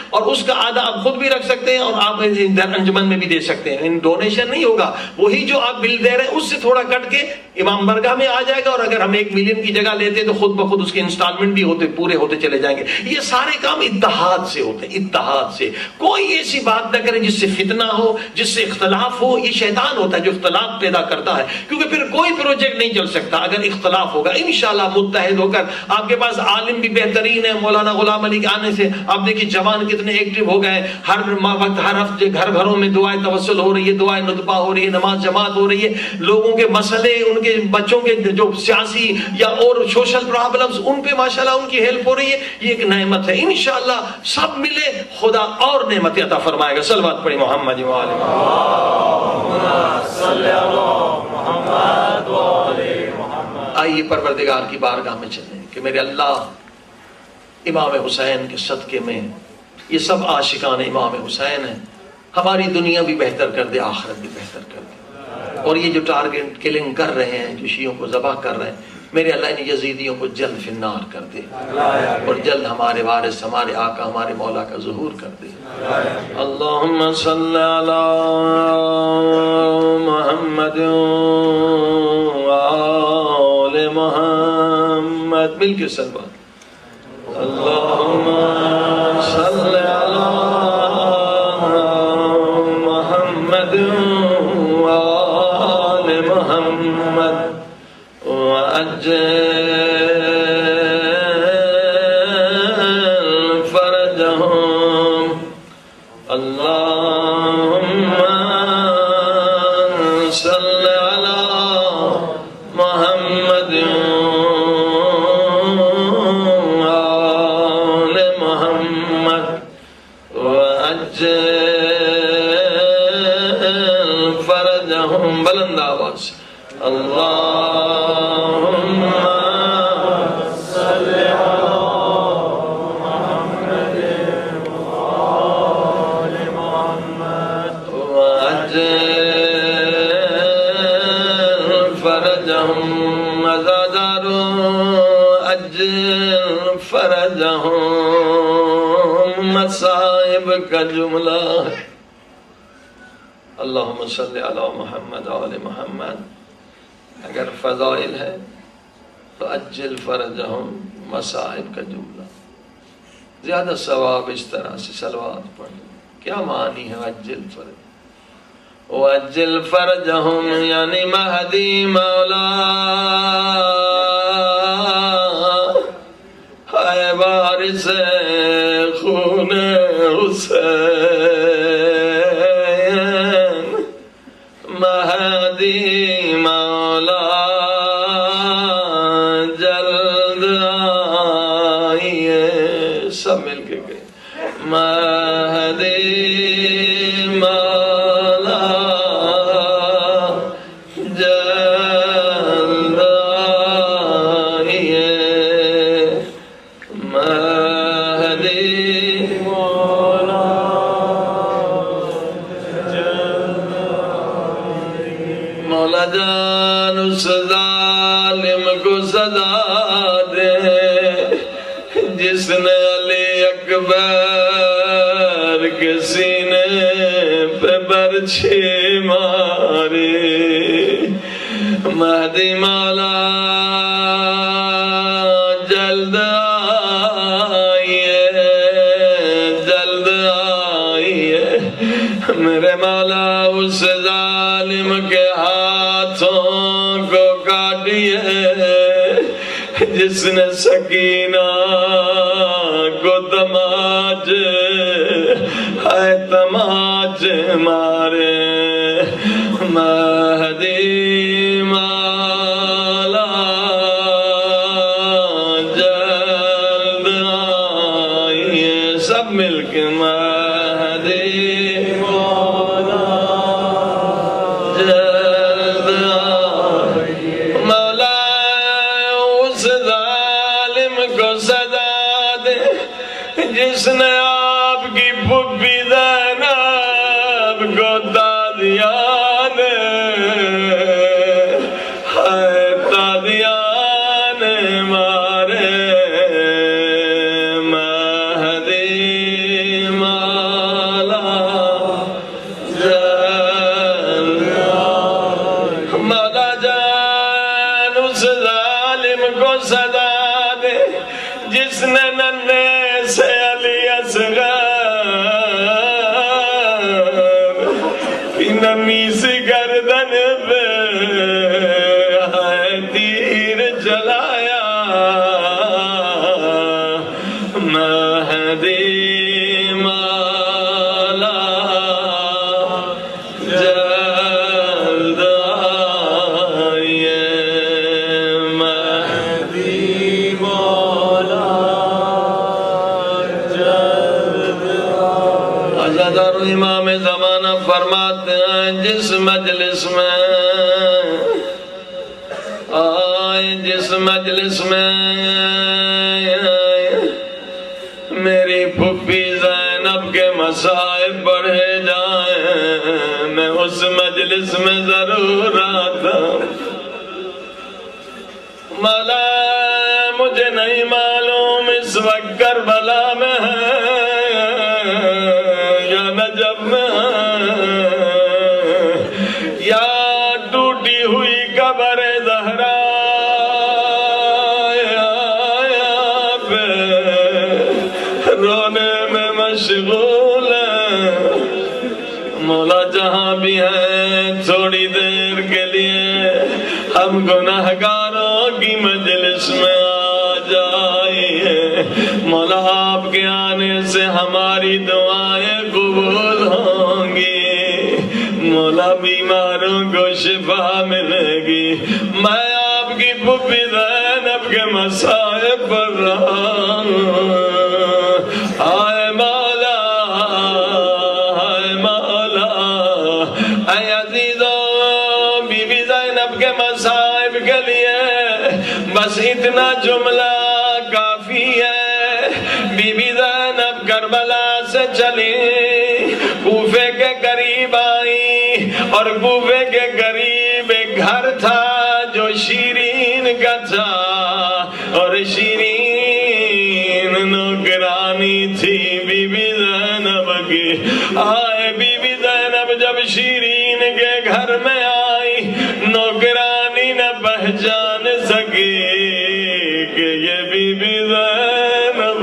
کا آدھا آپ خود بھی رکھ سکتے ہیں اور آپ انجمن میں بھی دے سکتے ہیں. ڈونیشن نہیں ہوگا, وہی جو آپ بل دے رہے ہیں اس سے تھوڑا کٹ کے امام برگاہ میں آ جائے گا, اور اگر ہم ایک ملین کی جگہ لیتے تو خود بخود اس کے انسٹالمنٹ بھی ہوتے پورے ہوتے چلے جائیں گے. یہ سارے کام اتحاد سے ہوتے ہیں, اتحاد سے. کوئی ایسی بات نہ کرے جس سے فتنہ ہو, جس سے اختلاف ہو. یہ شیطان ہوتا ہے جو اختلاف پیدا کرتا ہے, کیونکہ پھر کوئی پروجیکٹ نہیں چل سکتا اگر اختلاف ہوگا. انشاءاللہ متحد ہو کر, آپ کے پاس عالم بھی بہترین ہے, مولانا غلام علی کے آنے سے آپ دیکھیں جوان کتنے ایکٹیو ہو گئے. ہر وقت ہر ہفتے گھر گھروں میں دعائیں توسل ہو رہی ہے, دعائیں ندبہ ہو رہی ہے, نماز جماعت ہو رہی ہے. لوگوں کے مسئلے, ان کے بچوں کے جو سیاسی یا اور سوشل پرابلمز, ان پہ ماشاءاللہ ان کی ہیلپ ہو رہی ہے. یہ ایک نعمت ہے. انشاءاللہ سب ملے خدا اور نعمت عطا فرمائے گا. صلوات پڑھی محمد و آل محمد. آئیے پروردگار کی بارگاہ میں چلیں کہ میرے اللہ امام حسین کے صدقے میں, یہ سب عاشقان امام حسین ہیں, ہماری دنیا بھی بہتر کر دے, آخرت بھی بہتر کر دے. اور یہ جو ٹارگٹ کلنگ کر رہے ہیں, جو شیعوں کو ذبح کر رہے ہیں, میرے اللہ نے یزیدیوں کو جلد فی النار کر دے, اور جلد ہمارے وارث, ہمارے آقا, ہمارے مولا کا ظہور کر دے. اللہم صلی علی محمد و آل محمد. مل کے سلوات. اللہم صلی علی محمد و آل محمد وعجل فرجهم. اللهم صل على محمد وآل محمد وعجل فرجهم. بلند آواز. اللهم صل على محمد وآل محمد وعجل فرجهم. مزادارو اجل فرجهم. مصائب کا جملہ ہے. اللہم صلی علی محمد وآل محمد. اگر فضائل ہے تو اجل فرجہم, مصائب کا جملہ. زیادہ ثواب اس طرح سے صلوات پڑھ. کیا معنی ہے اجل فرج؟ اجل فرجہم یعنی مہدی مولا ہے وارث خون حسین. مہدی مولا جلد آئیے. سب مل کے گئے. مہدی مولا جلد آئیے. مہدی مولا مولا جان اس ظالم کو سزا دے جس نے علی اکبر کے سینے پہ برچھی ماری. مہدی مولا جلد آئیے, جلد آئیے. میرے مولا اس ظالم کے ہاتھوں کو کاٹیے جس نے سکینہ کو تماچ ہے تماچ مارے. مہدی مولا جلد آئیے. سب مل کے مہدی مولا جلد آئیے. مولا اس ظالم کو سزا دے جس نے آپ کی پھپھی زینب کو تادیان ہے تادیان مارے. مہدی مولا سزا دے جس نے ننھے سے علی اصغر کی نمی سی گردن پہ تیر چلایا مہدی مولا جلد آئیے مہدی مولا جلد آئیے عزادار امام زمانہ فرماتے ہیں جس مجلس میں آئے جس مجلس میں میری پھپھی زینب کے مصائب پڑھے جائیں میں اس مجلس میں ضرور آتا ہوں مولا مجھے نہیں معلوم اس وقت کربلا میں ہے یا نجف میں ہے یا ٹوٹی ہوئی قبر زہرا رونے میں مشغول ہے مولا جہاں بھی ہیں تھوڑی دیر کے لیے ہم گناہگاروں کی مجلس میں آ جائیے مولا آپ کے آنے سے ہماری دعائیں قبول ہوں گی مولا بیماروں کو شفا ملے گی میں آپ کی پھپھی زینب کے مصائب پر رہا ہوں آئے مولا آئے مولا اے عزیزوں بی بی زینب کے مصائب کے لیے بس اتنا جملہ کافی ہے بی بی زینب کربلا سے چلی کوفے کے قریب آئی اور کوفے کے قریب ایک گھر تھا جو شیرین کا تھا اور شیرین نوکرانی تھی بی بی زینب کی آئے بی بی زینب جب شیرین کے گھر میں آئی نوکرانی نہ پہچان سکی کہ یہ بی بی زینب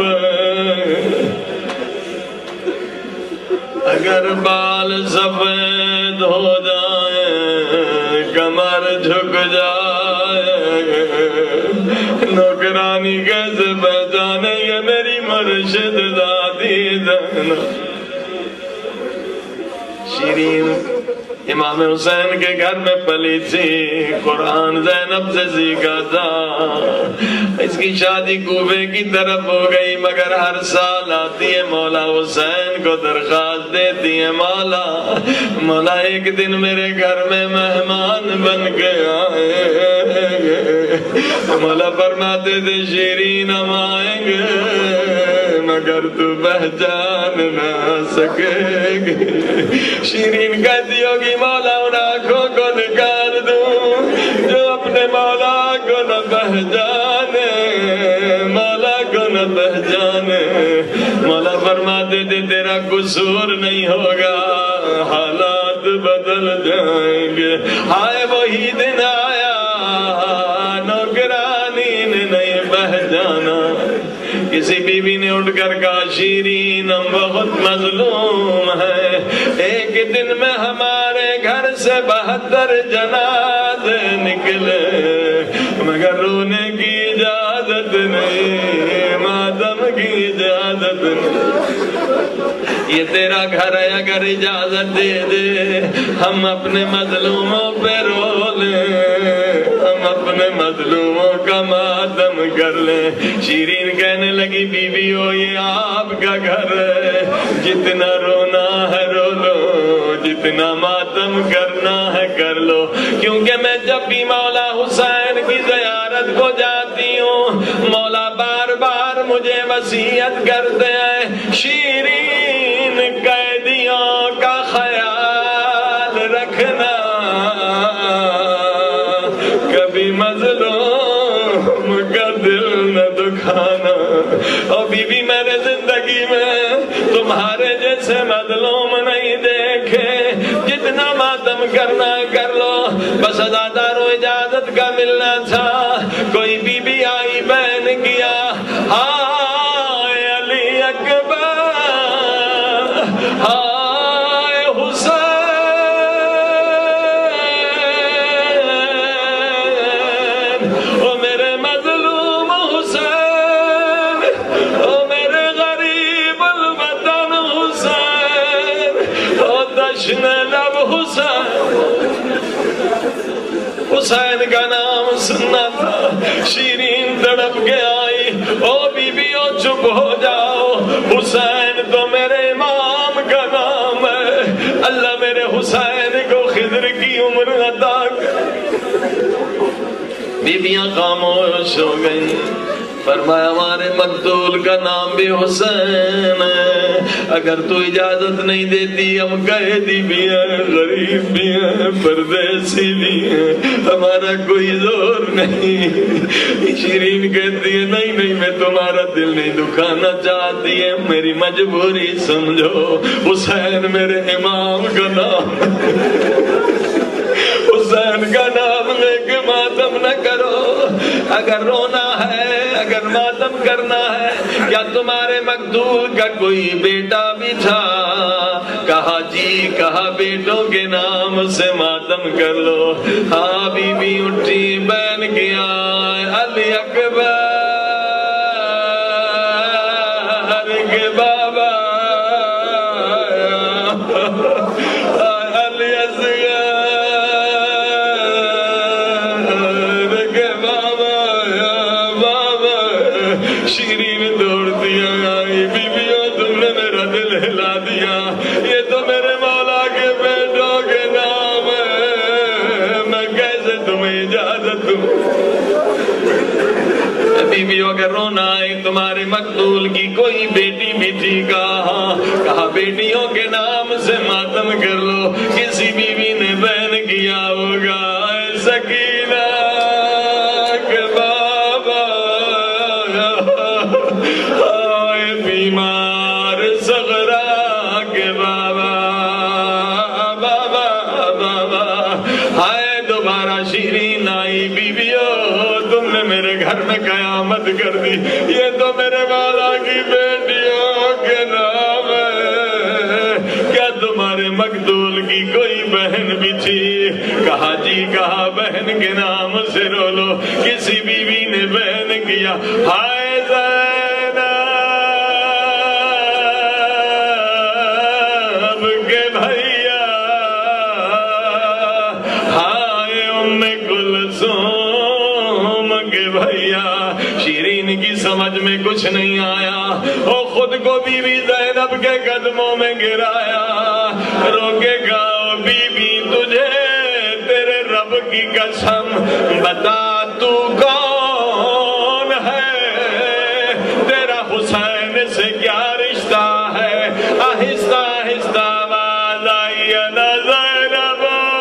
اگر بال سفید ہو جائیں کمر جھک جائے نوکرانی کیسے پہچانے یہ میری مرشد ذاتی زینب شیرین امام حسین کے گھر میں پلی تھی قرآن زینب سے سیکھا تھا اس کی شادی کوفے کی طرف ہو گئی مگر ہر سال آتی ہے مولا حسین کو درخواست دیتی ہے مولا مولا ایک دن میرے گھر میں مہمان بن کے آئے مولا فرماتے تھے شیرین ہم آئیں گے مگر تو پہچان نہ سکے گی شیرین کہتی ہوگی مولا ان آنکھوں کو نکال دوں جو اپنے مولا کو نہ پہچانے مولا کو نہ پہچانے مولا فرماتے تھے تیرا قصور نہیں ہوگا حالات بدل جائیں گے آئے وہی دن آیا نوکرانی نے نہیں پہچانا کسی بیوی نے اٹھ کر کہا شیرین ہم بہت مظلوم ہیں ایک دن میں ہمارے گھر سے بہتر جنازے نکلے مگر رونے کی اجازت نہیں ماتم کی اجازت نہیں یہ تیرا گھر ہے اگر اجازت دے دے ہم اپنے مظلوموں پہ رو لیں ہم اپنے مظلوموں کا ماتم کر لیں شیرین کہنے لگی بیوی ہو یہ آپ کا گھر ہے جتنا رونا ہے رو لو جتنا ماتم کرنا ہے کر لو کیونکہ میں جب بھی مولا حسین کی زیارت کو جاتی ہوں مولا بار بار مجھے وصیت کرتے ہیں شیرین قیدیوں کا خیال رکھنا کبھی مظلوم کا دل نہ دکھانا اور بی بی میرے زندگی میں تمہارے جیسے مظلوم نہیں دیکھے جتنا ماتم کرنا کر لو بس ازادارو اجازت کا ملنا تھا کوئی بی بی آئی تڑپ کے آئی، او بیویوں چپ ہو جاؤ، حسین تو میرے امام کا نام ہے، اللہ میرے حسین کو خضر کی عمر عطا کر۔ بیویاں خاموش ہو گئی، فرمایا ہمارے مقتول کا نام بھی حسین ہے، اگر تو اجازت نہیں دیتی ہم قیدی بھی ہیں، غریب بھی ہیں، پردیسی بھی ہیں، ہمارا کوئی زور نہیں۔ شیرین کہتی ہے نہیں نہیں میں تمہارا دل نہیں دکھانا چاہتی ہے، میری مجبوری سمجھو، حسین میرے امام کا نام، حسین کا نام لے کے ماتم نہ کرو، اگر رونا ہے اگر ماتم کرنا ہے، کیا تمہارے مقتول کا کوئی بیٹا بھی تھا؟ کہا جی، کہا بیٹوں کے نام سے ماتم کر لو۔ ہاں بی بی اٹھی، بہن کیا علی اکبر کے بابا، علی اصغر کے بابا، بابا۔ شیرین دوڑتی آئی، بیویوں تم نے میرا دل ہلا دیا، یہ تو میرے مولا کے بیٹوں کے نام ہے، میں کیسے تمہیں اجازت دوں؟ بیویوں کے رونا ہے، تمہارے مقتول کی کوئی بیٹی بھی تھی؟ کہا کہا بیٹیوں کے نام سے ماتم کر لو۔ کسی بیوی نے بہن کیا ہوگا، اے سکینہ کے بابا، اے بیمار صغرا کے بابا، بابا بابا۔ ہائے دوبارہ شیرین آئی، بیویوں تم نے میرے گھر میں قیامت کر دی، یہ تو میرے مولا کی بیٹیوں کے نام ہے، کیا تمہارے مقتول کی کوئی بہن بھی تھی؟ کہا جی، کہا بہن کے نام سے رو لو۔ کسی بیوی نے بہن کیا، ہائے زینب کے بھیا، ہائے ام کلثوم کے بھیا۔ شیرین کی سمجھ میں کچھ نہیں آیا، وہ خود کو بی بی زینب کے قدموں میں گرایا، روکے گا بی بی تجھے تیرے رب کی قسم بتا تو کون ہے، تیرا حسین سے کیا رشتہ ہے؟ آہستہ آہستہ آواز آئی، انا زینب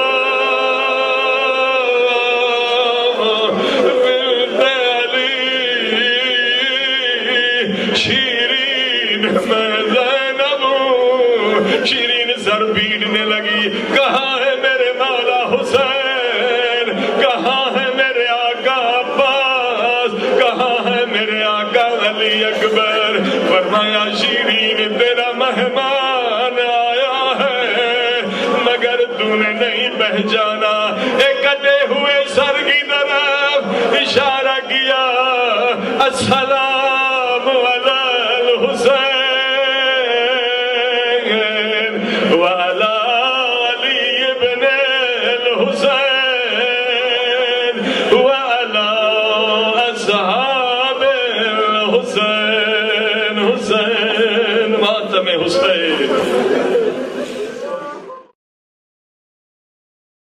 شیرین میں زینب ہوں۔ شیرین سر پیٹنے لگی، کہاں ہے میرے مولا حسین؟ کہاں ہے میرے آقا عباس؟ کہاں ہے میرے آقا علی اکبر؟ فرمایا شیرین تیرا مہمان آیا ہے، مگر تو نے نہیں پہچانا۔ ایک کٹے ہوئے سر کی طرف اشارہ کیا، السلام علی الحسین وعلی علی ابن الحسین وعلی اصحاب الحسین۔ حسین ماتم حسین۔